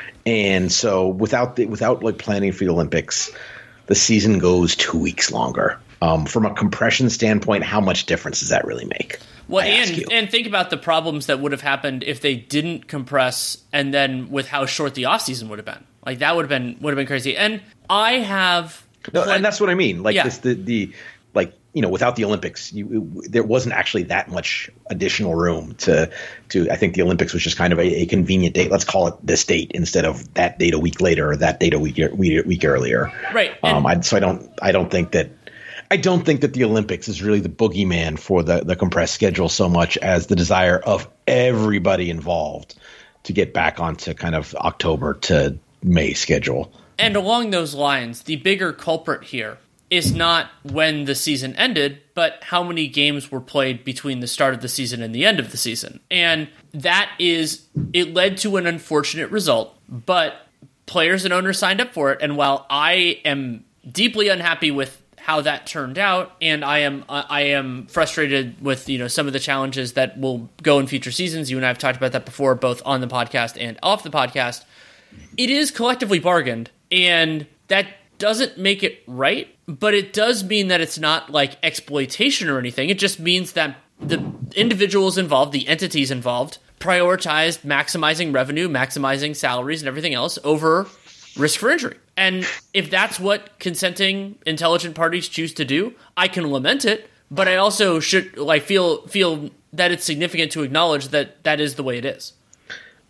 And so without the, without like planning for the Olympics, the season goes two weeks longer. Um, from a compression standpoint, how much difference does that really make? Well, and, and think about the problems that would have happened if they didn't compress, and then with how short the offseason would have been. Like, that would have been would have been crazy. And I have no, and that's what I mean. Like, yeah. this, the the like, you know, without the Olympics, you, it, there wasn't actually that much additional room to to. I think the Olympics was just kind of a, a convenient date. Let's call it this date instead of that date a week later or that date a week week, week earlier. Right. Um. I, so I don't. I don't think that. I don't think that the Olympics is really the boogeyman for the, the compressed schedule so much as the desire of everybody involved to get back onto kind of October to May schedule. And along those lines, the bigger culprit here is not when the season ended, but how many games were played between the start of the season and the end of the season. And that is, it led to an unfortunate result, but players and owners signed up for it. And while I am deeply unhappy with how that turned out, and I am I am frustrated with, you know, some of the challenges that will go in future seasons. You and I have talked about that before, both on the podcast and off the podcast. It is collectively bargained, and that doesn't make it right, but it does mean that it's not like exploitation or anything. It just means that the individuals involved, the entities involved, prioritized maximizing revenue, maximizing salaries, and everything else over risk for injury. And if that's what consenting intelligent parties choose to do, I can lament it, but I also should like feel feel that it's significant to acknowledge that that is the way it is.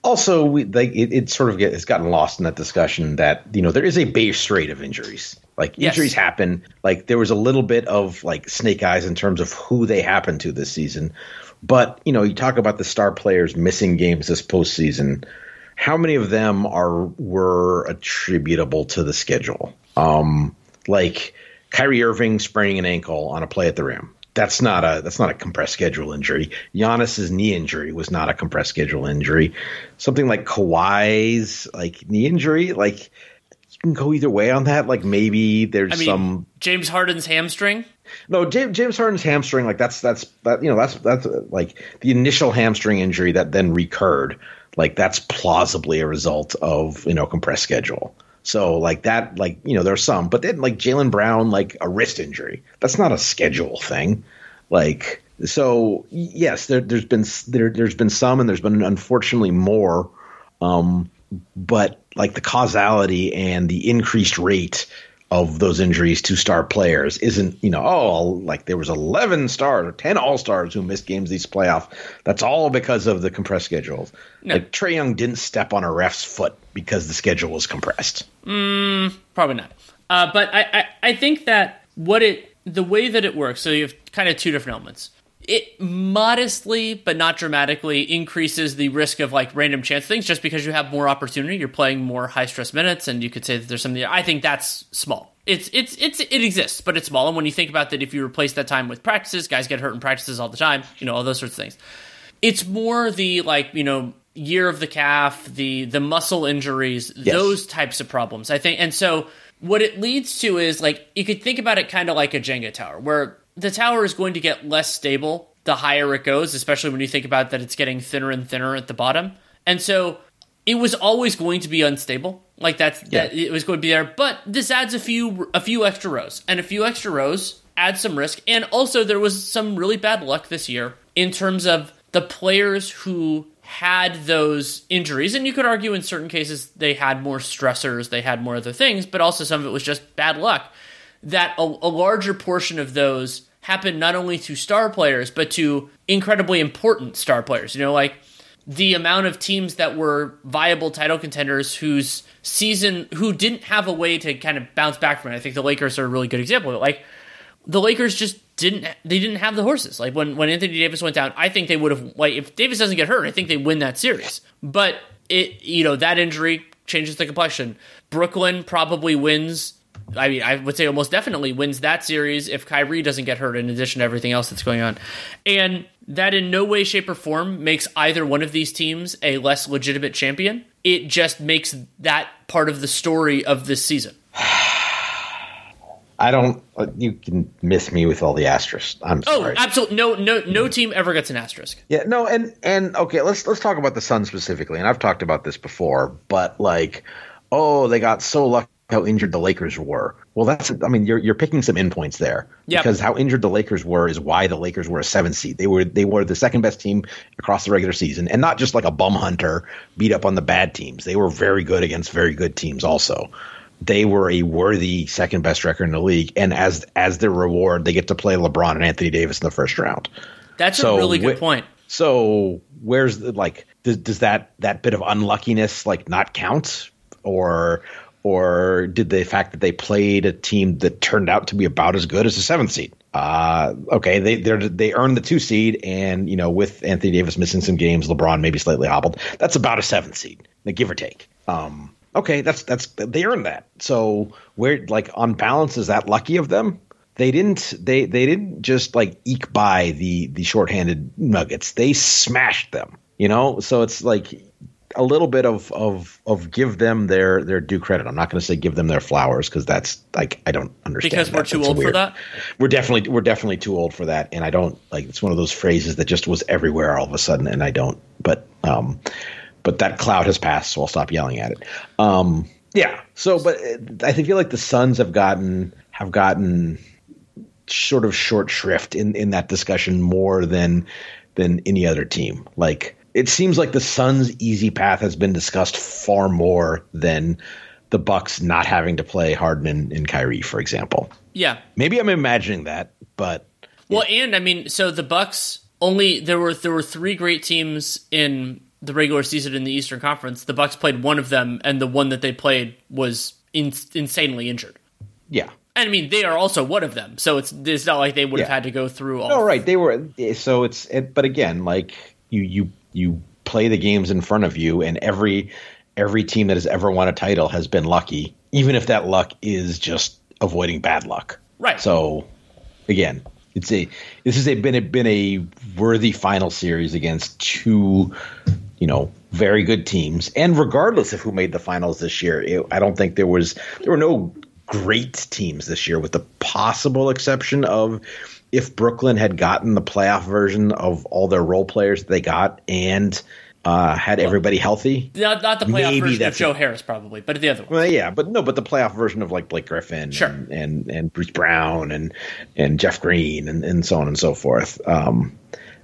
Also, we, like it, it sort of get, it's gotten lost in that discussion that, you know, there is a base rate of injuries. Like Yes. injuries happen. Like there was a little bit of like snake eyes in terms of who they happen to this season. But, you know, you talk about the star players missing games this postseason. How many of them are were attributable to the schedule? Um, like Kyrie Irving spraining an ankle on a play at the rim. That's not a that's not a compressed schedule injury. Giannis's knee injury was not a compressed schedule injury. Something like Kawhi's like knee injury, like you can go either way on that. Like maybe there's I mean, some James Harden's hamstring. no James, James Harden's hamstring. Like that's that's that you know that's that's uh, like the initial hamstring injury that then recurred. Like that's plausibly a result of you know compressed schedule. So like that, like, you know, there's some, but then like Jaylen Brown, like a wrist injury, that's not a schedule thing. Like, so yes, there, there's been, there, there's been some, and there's been unfortunately more. Um, but like the causality and the increased rate of those injuries to star players isn't, you know, oh, like there was eleven stars or ten all-stars who missed games these playoffs. That's all because of the compressed schedules. No. Like Trae Young didn't step on a ref's foot because the schedule was compressed. Mm, probably not. Uh, but I, I, I think that what it, the way that it works, so you have kind of two different elements. It modestly, but not dramatically, increases the risk of like random chance things just because you have more opportunity. You're playing more high stress minutes, and you could say that there's something. I think that's small. It's it's it's it exists, but it's small. And when you think about that, if you replace that time with practices, guys get hurt in practices all the time. You know, all those sorts of things. It's more the like you know year of the calf, the the muscle injuries, yes. those types of problems. I think, and so what it leads to is like you could think about it kind of like a Jenga tower, where the tower is going to get less stable the higher it goes, especially when you think about that it's getting thinner and thinner at the bottom. And so it was always going to be unstable. Like that's yeah. that it was going to be there. But this adds a few a few extra rows. And a few extra rows adds some risk. And also there was some really bad luck this year in terms of the players who had those injuries. And you could argue in certain cases they had more stressors, they had more other things, but also some of it was just bad luck. That a, a larger portion of those happened not only to star players, but to incredibly important star players. You know, like the amount of teams that were viable title contenders whose season, who didn't have a way to kind of bounce back from it. I think the Lakers are a really good example of it. Like, the Lakers just didn't, they didn't have the horses. Like, when, when Anthony Davis went down, I think they would have, like, if Davis doesn't get hurt, I think they win that series. But, it, you know, that injury changes the complexion. Brooklyn probably wins. I mean, I would say almost definitely wins that series if Kyrie doesn't get hurt, in addition to everything else that's going on. And that in no way, shape, or form makes either one of these teams a less legitimate champion. It just makes that part of the story of this season. I don't. You can miss me with all the asterisks. I'm sorry. Oh, absolutely. No, no, no team ever gets an asterisk. Yeah, no, and and okay, let's let's talk about the Suns specifically. And I've talked about this before, but like, oh, they got so lucky how injured the Lakers were. Well, that's, I mean, you're you're picking some endpoints there. Yep. Because how injured the Lakers were is why the Lakers were a seventh seed. They were they were the second best team across the regular season, and not just like a bum hunter beat up on the bad teams. They were very good against very good teams also. They were a worthy second best record in the league, and as as their reward, they get to play LeBron and Anthony Davis in the first round. That's so, a really good wh- point. So where's the, like, does, does that that bit of unluckiness like not count, or or did the fact that they played a team that turned out to be about as good as a seventh seed? Uh, okay, they they they earned the two seed, and you know, with Anthony Davis missing some games, LeBron maybe slightly hobbled. That's about a seventh seed, like, give or take. Um, okay, that's that's they earned that. So where, like, on balance, is that lucky of them? They didn't they they didn't just like eke by the the shorthanded Nuggets. They smashed them. You know, so it's like a little bit of of of give them their their due credit. I'm not going to say give them their flowers, because that's like, I don't understand. Because we're that. too That's old weird. for that? We're definitely we're definitely too old for that, and I don't like. It's one of those phrases that just was everywhere all of a sudden, and I don't. But um, but that cloud has passed, so I'll stop yelling at it. Um, yeah. So, but I feel like the Suns have gotten have gotten sort of short shrift in in that discussion more than than any other team. Like, it seems like the Suns' easy path has been discussed far more than the Bucks not having to play Harden and, and Kyrie, for example. Yeah. Maybe I'm imagining that, but Well, and I mean, so the Bucks only there were there were three great teams in the regular season in the Eastern Conference, the Bucks played one of them, and the one that they played was in, insanely injured. Yeah. And I mean, they are also one of them, so it's it's not like they would have yeah. had to go through all. No, right? They were so it's. It, but again, like you, you, you play the games in front of you, and every every team that has ever won a title has been lucky, even if that luck is just avoiding bad luck. Right. So, again, it's a this has a, been a been a worthy final series against two, you know, very good teams, and regardless of who made the finals this year, it, I don't think there was there were no great teams this year, with the possible exception of if Brooklyn had gotten the playoff version of all their role players they got and uh, had well, everybody healthy. Not, not the playoff version of Joe Harris, probably, but the other one. Well, yeah, but no, but the playoff version of like Blake Griffin sure. and, and and Bruce Brown and and Jeff Green and, and so on and so forth. Um,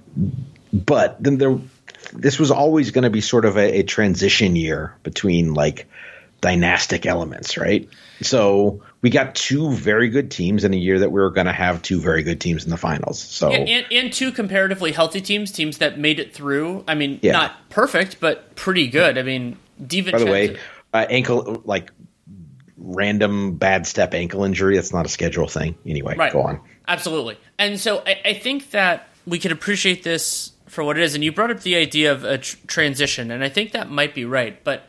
but then there, this was always going to be sort of a, a transition year between like dynastic elements, right? So we got two very good teams in a year that we were going to have two very good teams in the finals. So and, and, and two comparatively healthy teams, teams that made it through. I mean, yeah. not perfect, but pretty good. I mean, DiVincenzo. By the way, uh, ankle like random bad step ankle injury. That's not a schedule thing. Anyway, right. Go on. Absolutely. And so I, I think that we could appreciate this for what it is. And you brought up the idea of a tr- transition, and I think that might be right. But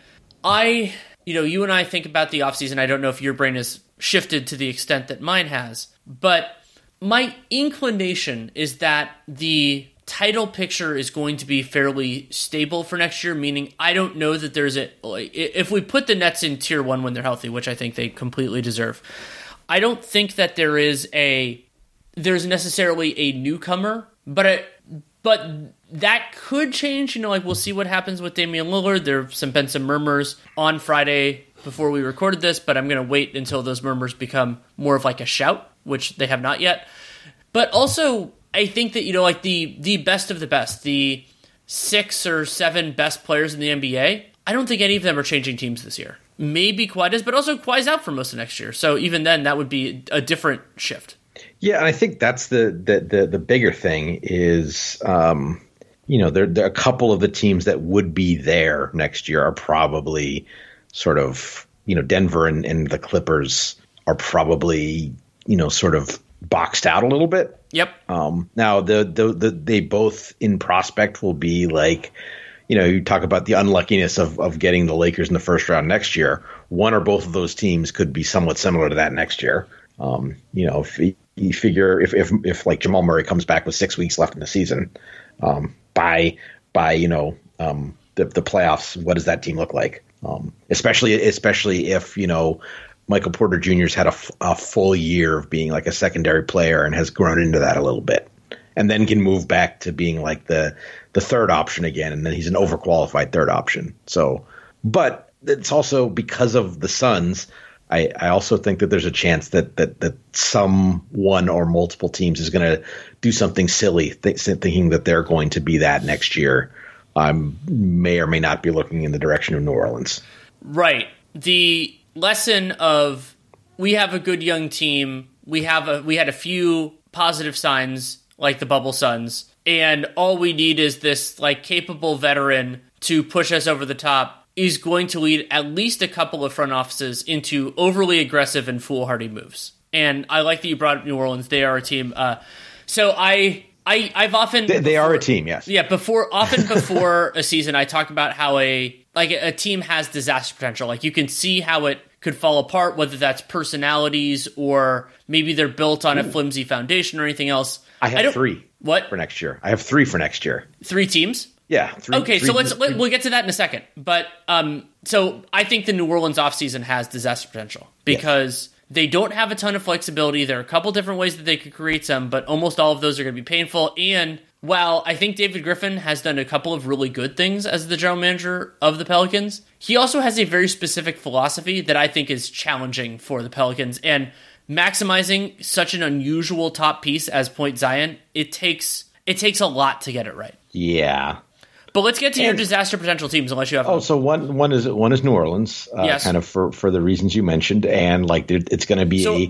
I, you know, you and I think about the offseason. I don't know if your brain is shifted to the extent that mine has, but my inclination is that the title picture is going to be fairly stable for next year, meaning I don't know that there's a, like, if we put the Nets in tier one when they're healthy, which I think they completely deserve, I don't think that there is a, there's necessarily a newcomer, but it, but that could change. You know, like we'll see what happens with Damian Lillard. There have some, been some murmurs on Friday before we recorded this, but I'm going to wait until those murmurs become more of like a shout, which they have not yet. But also, I think that, you know, like the the best of the best, the six or seven best players in the N B A, I don't think any of them are changing teams this year. Maybe Kawhi is, but also Kawhi's out for most of next year. So even then, that would be a different shift. Yeah, and I think that's the the the, the bigger thing is, um, you know, there, there are a couple of the teams that would be there next year are probably sort of, you know, Denver and, and the Clippers are probably, you know, sort of boxed out a little bit. Yep. Um, now, the, the the they both in prospect will be like, you know, you talk about the unluckiness of, of getting the Lakers in the first round next year. One or both of those teams could be somewhat similar to that next year. Um, you know, if you figure if, if if like Jamal Murray comes back with six weeks left in the season, um, by by you know um, the the playoffs, what does that team look like? Um, especially especially if you know Michael Porter Junior's had a, a full year of being like a secondary player and has grown into that a little bit, and then can move back to being like the the third option again, and then he's an overqualified third option. So, but it's also because of the Suns. I, I also think that there's a chance that that that some one or multiple teams is going to do something silly, th- thinking that they're going to be that next year. I um, may or may not be looking in the direction of New Orleans. Right. The lesson of we have a good young team. We have a we had a few positive signs like the Bubble Suns, and all we need is this like capable veteran to push us over the top. Is going to lead at least a couple of front offices into overly aggressive and foolhardy moves. And I like that you brought up New Orleans. They are a team. Uh, so I, I, I've often they, they before, are a team. Yes. Yeah. Before, often before a season, I talk about how a like a team has disaster potential. Like you can see how it could fall apart, whether that's personalities or maybe they're built on Ooh. a flimsy foundation or anything else. I have I three. What for next year? I have three for next year. Three teams. Yeah. Three, okay, three, so let's three. let, we'll get to that in a second. But um, so I think the New Orleans offseason has disaster potential because yes. they don't have a ton of flexibility. There are a couple different ways that they could create some, but almost all of those are going to be painful. And while I think David Griffin has done a couple of really good things as the general manager of the Pelicans, he also has a very specific philosophy that I think is challenging for the Pelicans. And maximizing such an unusual top piece as Point Zion, it takes it takes a lot to get it right. Yeah. But let's get to and, your disaster potential teams, unless you have. Oh, so one one is one is New Orleans, uh, yes. kind of for, for the reasons you mentioned, and like it's going to be so, a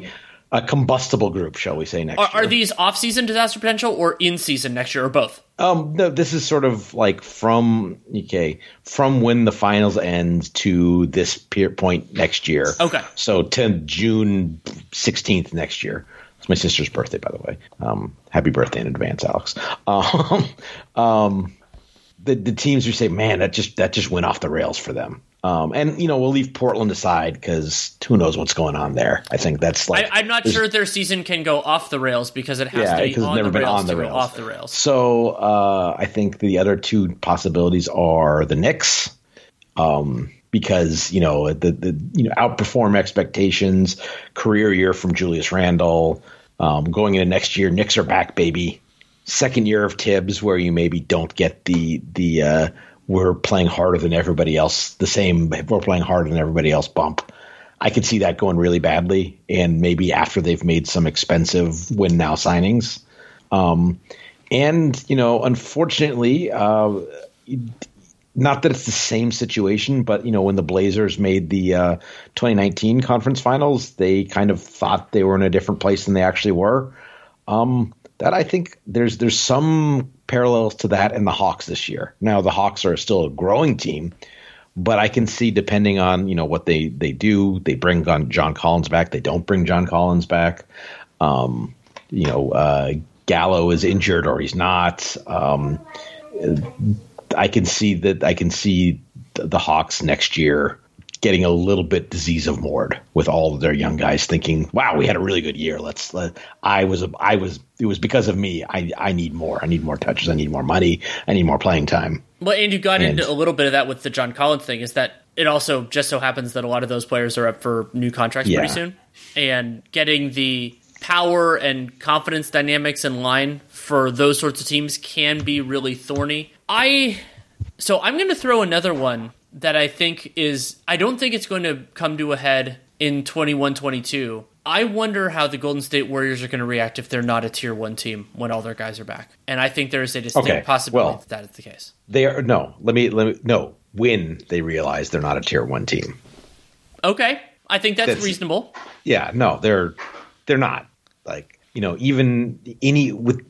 a combustible group, shall we say, next are, year. Are these off-season disaster potential or in-season next year, or both? Um, no, this is sort of like from okay, from when the finals ends to this peer point next year. Okay, so to June sixteenth next year. It's my sister's birthday, by the way. Um, happy birthday in advance, Alex. Um, um, the the teams who say, man, that just that just went off the rails for them. Um, and, you know, we'll leave Portland aside because who knows what's going on there. I think that's like I, I'm not sure their season can go off the rails because it has yeah, to be because on it's never the been rails on the to rails. go off the rails. So uh, I think the other two possibilities are the Knicks, um, because, you know, the, the you know outperform expectations, career year from Julius Randle. Um, going into next year, Knicks are back, baby. Second year of Tibbs, where you maybe don't get the the uh, we're playing harder than everybody else, the same we're playing harder than everybody else bump. I could see that going really badly, and maybe after they've made some expensive win now signings. Um, and, you know, unfortunately, uh, not that it's the same situation, but, you know, when the Blazers made the uh, twenty nineteen conference finals, they kind of thought they were in a different place than they actually were. Um, that I think there's there's some parallels to that in the Hawks this year. Now, the Hawks are still a growing team, but I can see depending on, you know, what they, they do, they bring John Collins back. They don't bring John Collins back. Um, you know, uh, Gallo is injured or he's not. Um, I can see that I can see the Hawks next year getting a little bit disease of Mord with all of their young guys thinking, wow, we had a really good year. Let's let I was, I was, it was because of me. I, I need more. I need more touches. I need more money. I need more playing time. Well, and you got and, into a little bit of that with the John Collins thing, is that it also just so happens that a lot of those players are up for new contracts yeah. pretty soon, and getting the power and confidence dynamics in line for those sorts of teams can be really thorny. I, so I'm going to throw another one that I think is, I don't think it's going to come to a head in twenty-one twenty-two. I wonder how the Golden State Warriors are going to react if they're not a tier one team when all their guys are back. And I think there is a distinct okay. possibility well, that that is the case. They are, no, let me, let me, no, when they realize they're not a tier one team. Okay. I think that's, that's reasonable. Yeah, no, they're, they're not. Like, you know, even any, with,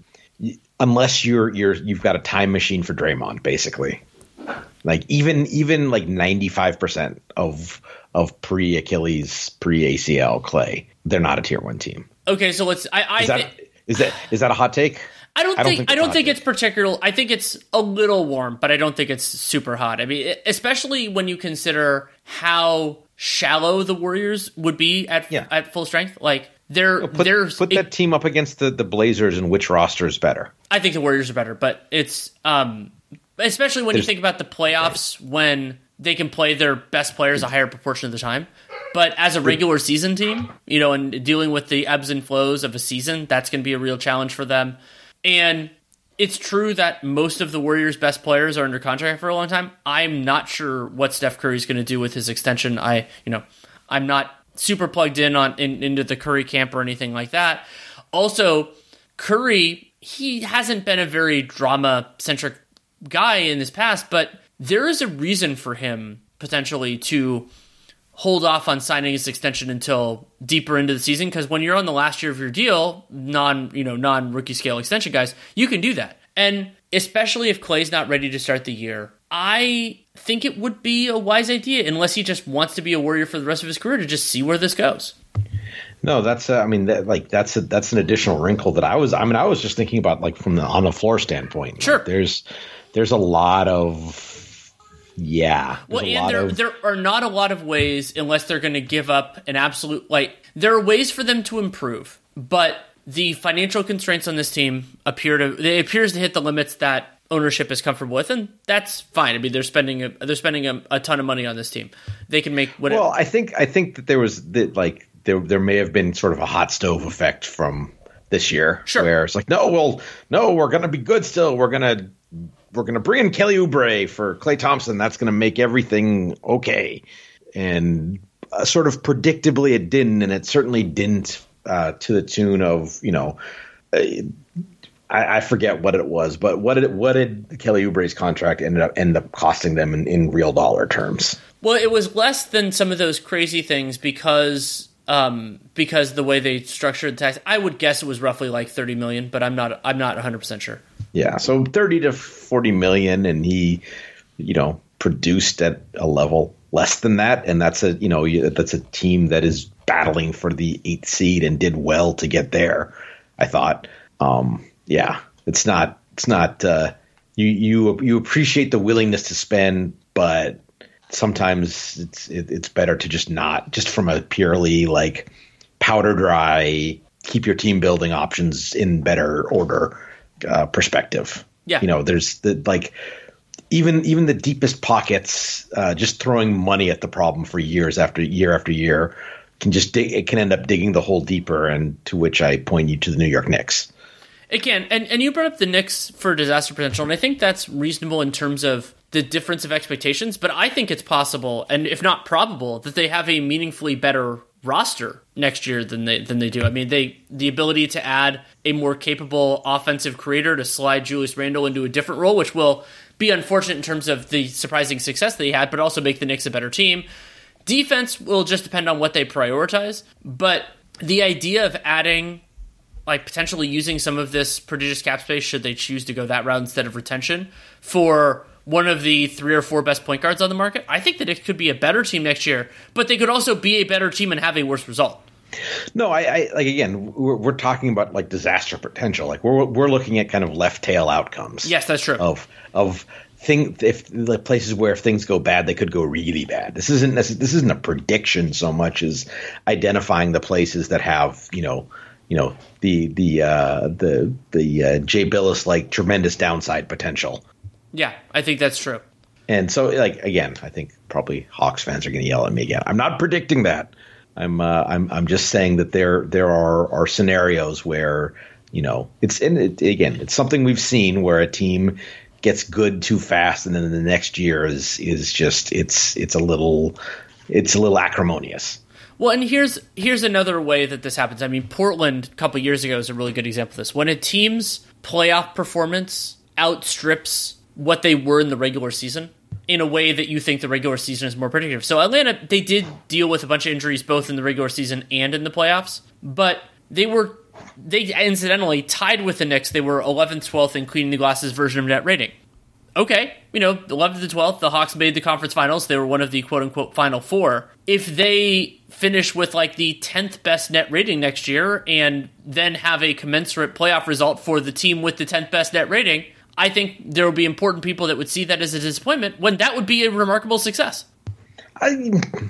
unless you're, you're, you've got a time machine for Draymond, basically. Like even even like ninety-five percent of of pre Achilles, pre A C L Clay, they're not a tier one team. Okay, so let's. I, I is that th- is that is that a hot take? I don't, I don't think, think I don't it's think hot it's particular. I think it's a little warm, but I don't think it's super hot. I mean, especially when you consider how shallow the Warriors would be at yeah. at full strength. Like they're no, put, they're put that team up against the, the Blazers, and which roster is better? I think the Warriors are better, but it's um. Especially when There's, you think about the playoffs, right. when they can play their best players a higher proportion of the time. But as a regular season team, you know, and dealing with the ebbs and flows of a season, that's going to be a real challenge for them. And it's true that most of the Warriors' best players are under contract for a long time. I'm not sure what Steph Curry's going to do with his extension. I, you know, I'm not super plugged in on in, into the Curry camp or anything like that. Also, Curry, he hasn't been a very drama-centric guy in his past, but there is a reason for him potentially to hold off on signing his extension until deeper into the season, because when you're on the last year of your deal, non you know non rookie scale extension guys, you can do that. And especially if Clay's not ready to start the year, I think it would be a wise idea, unless he just wants to be a Warrior for the rest of his career, to just see where this goes. No, that's uh, I mean, that, like that's a, that's an additional wrinkle that I was. I mean, I was just thinking about like from the on the floor standpoint. Sure, like, there's there's a lot of yeah. Well, a and lot there of, there are not a lot of ways, unless they're going to give up an absolute like. There are ways for them to improve, but the financial constraints on this team appear to it appears to hit the limits that ownership is comfortable with, and that's fine. I mean, they're spending a, they're spending a, a ton of money on this team. They can make whatever. Well, I think I think that there was that like. There, there may have been sort of a hot stove effect from this year, sure. where it's like, no, well, no, we're going to be good still. We're gonna we're gonna bring in Kelly Oubre for Klay Thompson. That's going to make everything okay. And uh, sort of predictably, it didn't, and it certainly didn't uh, to the tune of you know, uh, I, I forget what it was, but what did what did Kelly Oubre's contract ended up end up costing them in, in real dollar terms? Well, it was less than some of those crazy things because um, because the way they structured the tax. I would guess it was roughly like thirty million, but I'm not I'm not one hundred percent sure. Yeah, so thirty to forty million, and he, you know, produced at a level less than that, and that's a you know that's a team that is battling for the eighth seed and did well to get there. I thought, um, yeah, it's not it's not uh, you you you appreciate the willingness to spend, but sometimes it's it, it's better to just not, just from a purely like powder dry, keep your team building options in better order uh, perspective. Yeah, you know, there's the like even even the deepest pockets, uh, just throwing money at the problem for years after year after year can just dig, it can end up digging the hole deeper, and to which I point you to the New York Knicks. It can, and and you brought up the Knicks for disaster potential, and I think that's reasonable in terms of the difference of expectations, but I think it's possible, and if not probable, that they have a meaningfully better roster next year than they than they do. I mean, they the ability to add a more capable offensive creator to slide Julius Randle into a different role, which will be unfortunate in terms of the surprising success they had, but also make the Knicks a better team. Defense will just depend on what they prioritize, but the idea of adding, like potentially using some of this prodigious cap space, should they choose to go that route instead of retention, for one of the three or four best point guards on the market, I think that it could be a better team next year, but they could also be a better team and have a worse result. No, I, I like again, we're, we're talking about like disaster potential. Like we're we're looking at kind of left tail outcomes. Yes, that's true. Of of thing if the places where if things go bad, they could go really bad. This isn't this isn't a prediction so much as identifying the places that have you know you know the the uh, the the uh, Jay Billis like tremendous downside potential. Yeah, I think that's true. And so, like again, I think probably Hawks fans are going to yell at me again. I'm not predicting that. I'm uh, I'm I'm just saying that there there are are scenarios where you know it's and it, again it's something we've seen where a team gets good too fast and then the next year is is just it's it's a little it's a little acrimonious. Well, and here's here's another way that this happens. I mean, Portland a couple years ago is a really good example of this. When a team's playoff performance outstrips what they were in the regular season in a way that you think the regular season is more predictive. So Atlanta, they did deal with a bunch of injuries both in the regular season and in the playoffs, but they were, they incidentally tied with the Knicks. They were eleventh, twelfth in Cleaning the Glasses version of net rating. Okay, you know, eleventh to twelfth, the Hawks made the conference finals. They were one of the quote-unquote Final Four. If they finish with like the tenth best net rating next year and then have a commensurate playoff result for the team with the tenth best net rating, I think there will be important people that would see that as a disappointment when that would be a remarkable success. I,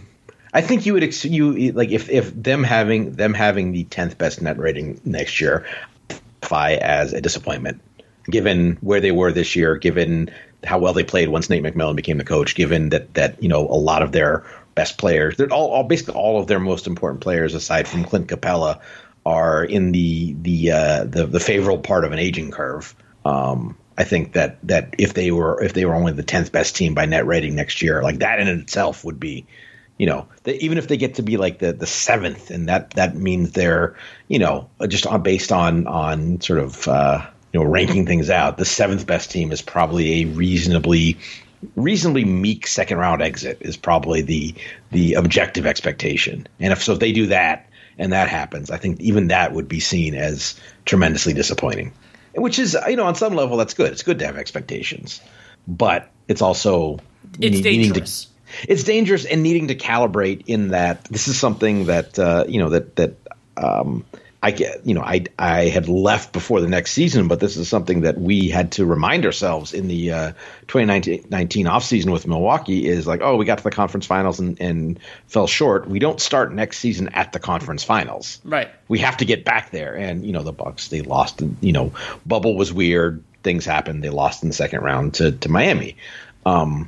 I think you would ex- you like if, if them having them having the tenth best net rating next year qualify as a disappointment, given where they were this year, given how well they played once Nate McMillan became the coach, given that that you know a lot of their best players, they're all, all basically all of their most important players aside from Clint Capella are in the the uh, the, the favorable part of an aging curve. Um, I think that that if they were if they were only the tenth best team by net rating next year, like that in itself would be, you know, they, even if they get to be like the, the seventh, and that that means they're, you know, just on, based on on sort of uh, you know ranking things out, the seventh best team is probably a reasonably reasonably meek second round exit is probably the the objective expectation. And if so, if they do that and that happens, I think even that would be seen as tremendously disappointing. Which is, you know, on some level, that's good. It's good to have expectations, but it's also it's ne- dangerous. To, it's dangerous and needing to calibrate in that this is something that uh, you know that that um, I get. You know, I I had left before the next season, but this is something that we had to remind ourselves in the uh, twenty nineteen offseason with Milwaukee is like, oh, we got to the conference finals and, and fell short. We don't start next season at the conference finals. Right. We have to get back there. And, you know, the Bucks, they lost. You know, bubble was weird. Things happened. They lost in the second round to, to Miami. Um,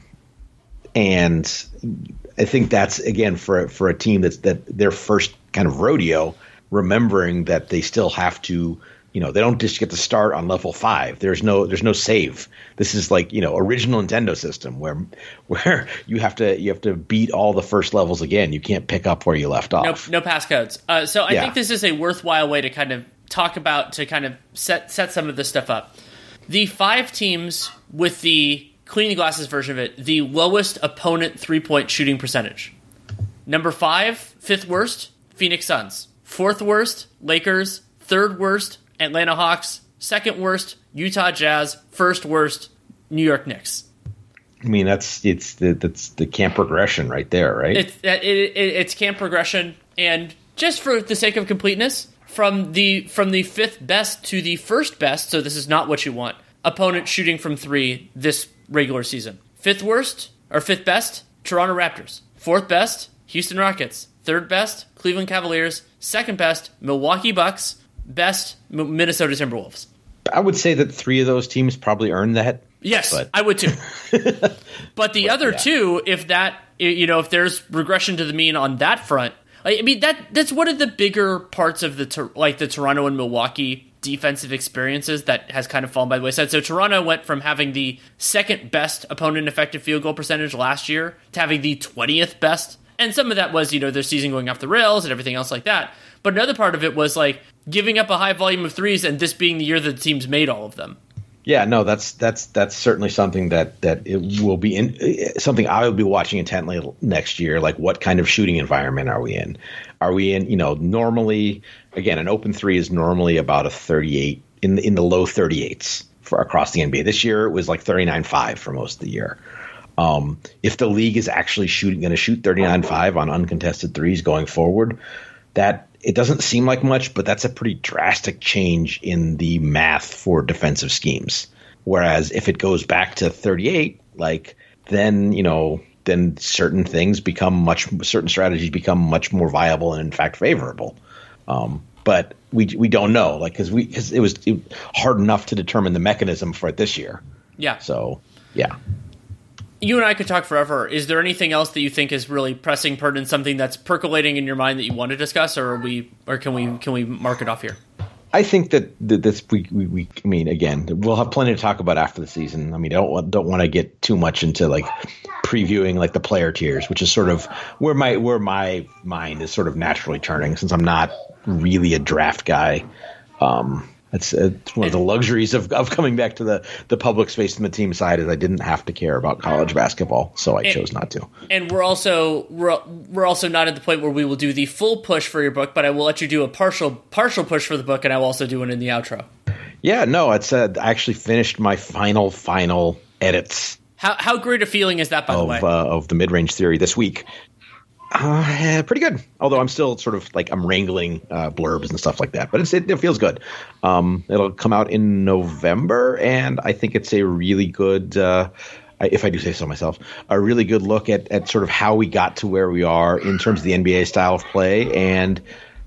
and I think that's, again, for, for a team that's that their first kind of rodeo, remembering that they still have to, you know, they don't just get to start on level five. There's no there's no save. This is like, you know, original Nintendo system where where you have to you have to beat all the first levels again. You can't pick up where you left off. No, no passcodes. Uh, so I yeah. think this is a worthwhile way to kind of talk about, to kind of set set some of this stuff up. The five teams with the Cleaning the Glasses version of it, the lowest opponent three-point shooting percentage. Number five, fifth worst, Phoenix Suns. Fourth worst, Lakers. Third worst, Atlanta Hawks. Second worst, Utah Jazz. First worst, New York Knicks. I mean, that's it's the that's the camp progression right there, right? It's it, it, it's camp progression, and just for the sake of completeness, from the from the fifth best to the first best. So this is not what you want. Opponent shooting from three this regular season. Fifth worst or fifth best, Toronto Raptors. Fourth best, Houston Rockets. Third best, Cleveland Cavaliers. Second best, Milwaukee Bucks. Best, M- Minnesota Timberwolves. I would say that three of those teams probably earned that. Yes, but. I would too. But the but, other yeah. two, if that, you know, if there's regression to the mean on that front, I mean that that's one of the bigger parts of the like the Toronto and Milwaukee defensive experiences that has kind of fallen by the wayside. So Toronto went from having the second best opponent effective field goal percentage last year to having the twentieth best, and some of that was, you know, their season going off the rails and everything else like that. But another part of it was like giving up a high volume of threes and this being the year that the teams made all of them. Yeah, no, that's that's that's certainly something that that it will be in something I will be watching intently next year. Like, what kind of shooting environment are we in? Are we in, you know, normally, again, an open three is normally about a thirty-eight in the, in the low thirty-eights for across the N B A. This year it was like thirty-nine five for most of the year. Um, if the league is actually shooting going to shoot thirty-nine five on uncontested threes going forward, that it doesn't seem like much, but that's a pretty drastic change in the math for defensive schemes. Whereas if it goes back to thirty-eight, like then, you know, then certain things become much, certain strategies become much more viable and in fact favorable. Um, but we we don't know, like, because we because it was it, hard enough to determine the mechanism for it this year. Yeah. So yeah. You and I could talk forever. Is there anything else that you think is really pressing, pertinent, something that's percolating in your mind that you want to discuss, or are we, or can we, can we mark it off here? I think that this we, we, we I mean, again, we'll have plenty to talk about after the season. I mean, I don't don't want to get too much into like previewing like the player tiers, which is sort of where my where my mind is sort of naturally turning, since I'm not really a draft guy. Um, It's, it's one of the luxuries of, of coming back to the, the public space and the team side is I didn't have to care about college basketball, so I and, chose not to. And we're also we're, we're also not at the point where we will do the full push for your book, but I will let you do a partial partial push for the book, and I will also do one in the outro. Yeah, no, it's uh, I actually finished my final final edits. How how great a feeling is that, by of, the way? Uh, of the mid-range theory this week. Uh, pretty good. Although I'm still sort of like I'm wrangling uh, blurbs and stuff like that, but it's, it, it feels good. Um, it'll come out in November, and I think it's a really good, uh, if I do say so myself, a really good look at, at sort of how we got to where we are in terms of the N B A style of play and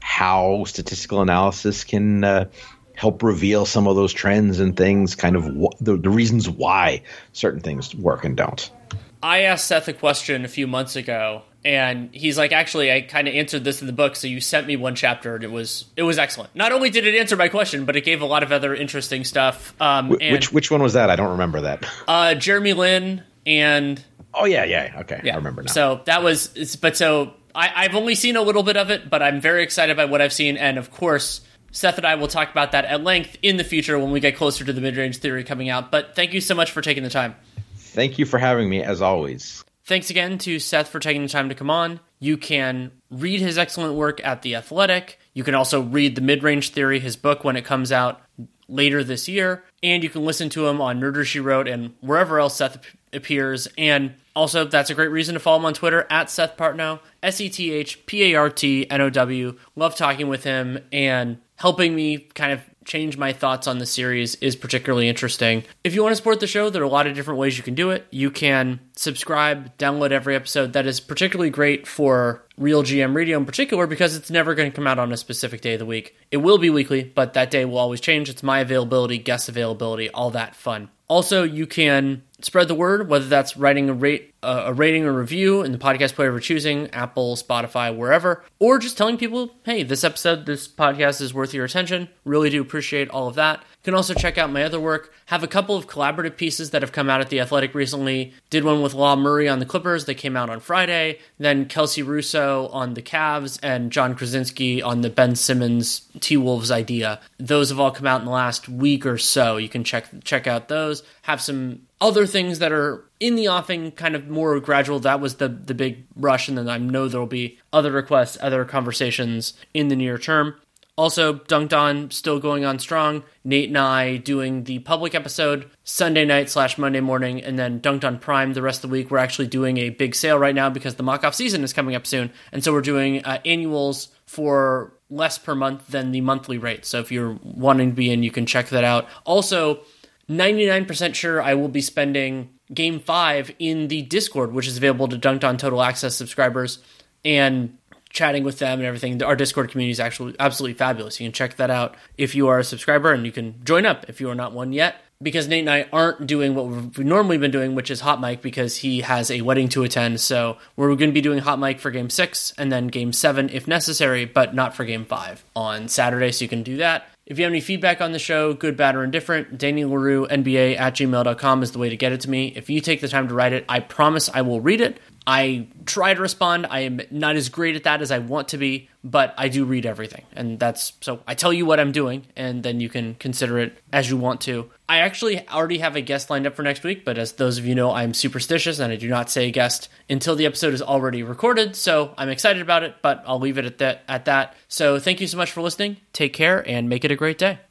how statistical analysis can uh, help reveal some of those trends and things, kind of wh- the, the reasons why certain things work and don't. I asked Seth a question a few months ago, and he's like, actually, I kind of answered this in the book, so you sent me one chapter, and it was it was excellent. Not only did it answer my question, but it gave a lot of other interesting stuff. Um, Wh- and, which which one was that? I don't remember that. Uh, Jeremy Lin and... Oh, yeah, yeah, okay, yeah. I remember now. So that was... It's, but so I, I've only seen a little bit of it, but I'm very excited by what I've seen, and of course, Seth and I will talk about that at length in the future when we get closer to the mid-range theory coming out. But thank you so much for taking the time. Thank you for having me, as always. Thanks again to Seth for taking the time to come on. You can read his excellent work at The Athletic. You can also read The Mid-Range Theory, his book, when it comes out later this year. And you can listen to him on Nerder She Wrote and wherever else Seth appears. And also, that's a great reason to follow him on Twitter, at Seth Partnow, S E T H P A R T N O W. Love talking with him and helping me kind of change my thoughts on the series is particularly interesting. If you want to support the show, there are a lot of different ways you can do it. You can subscribe, download every episode. That is particularly great for Real G M Radio in particular because it's never going to come out on a specific day of the week. It will be weekly, but that day will always change. It's my availability, guest availability, all that fun. Also, you can spread the word, whether that's writing a rate, uh, a rating or review in the podcast player we're choosing, Apple, Spotify, wherever, or just telling people, hey, this episode, this podcast is worth your attention. Really do appreciate all of that. You can also check out my other work. Have a couple of collaborative pieces that have come out at The Athletic recently. Did one with Law Murray on the Clippers that came out on Friday. Then Kelsey Russo on the Cavs and John Krasinski on the Ben Simmons T-Wolves idea. Those have all come out in the last week or so. You can check check out those. Have some other things that are in the offing, kind of more gradual. That was the the big rush, and then I know there will be other requests, other conversations in the near term. Also, Dunked On still going on strong. Nate and I doing the public episode Sunday night slash Monday morning, and then Dunked On Prime the rest of the week. We're actually doing a big sale right now because the mock-off season is coming up soon, and so we're doing uh, annuals for less per month than the monthly rate. So if you're wanting to be in, you can check that out. Also, ninety-nine percent sure I will be spending Game five in the Discord, which is available to Dunked On Total Access subscribers, and chatting with them and everything. Our Discord community is actually absolutely fabulous. You can check that out if you are a subscriber, and you can join up if you are not one yet, because Nate and I aren't doing what we've normally been doing, which is Hot Mic, because he has a wedding to attend. So we're going to be doing Hot Mic for Game six and then Game seven if necessary, but not for Game five on Saturday, so you can do that. If you have any feedback on the show, good, bad, or indifferent, Danny Leroux, N B A at gmail dot com is the way to get it to me. If you take the time to write it, I promise I will read it. I try to respond. I am not as great at that as I want to be, but I do read everything. And that's, so I tell you what I'm doing, and then you can consider it as you want to. I actually already have a guest lined up for next week, but as those of you know, I'm superstitious and I do not say guest until the episode is already recorded. So I'm excited about it, but I'll leave it at that. At that. So thank you so much for listening. Take care and make it a great day.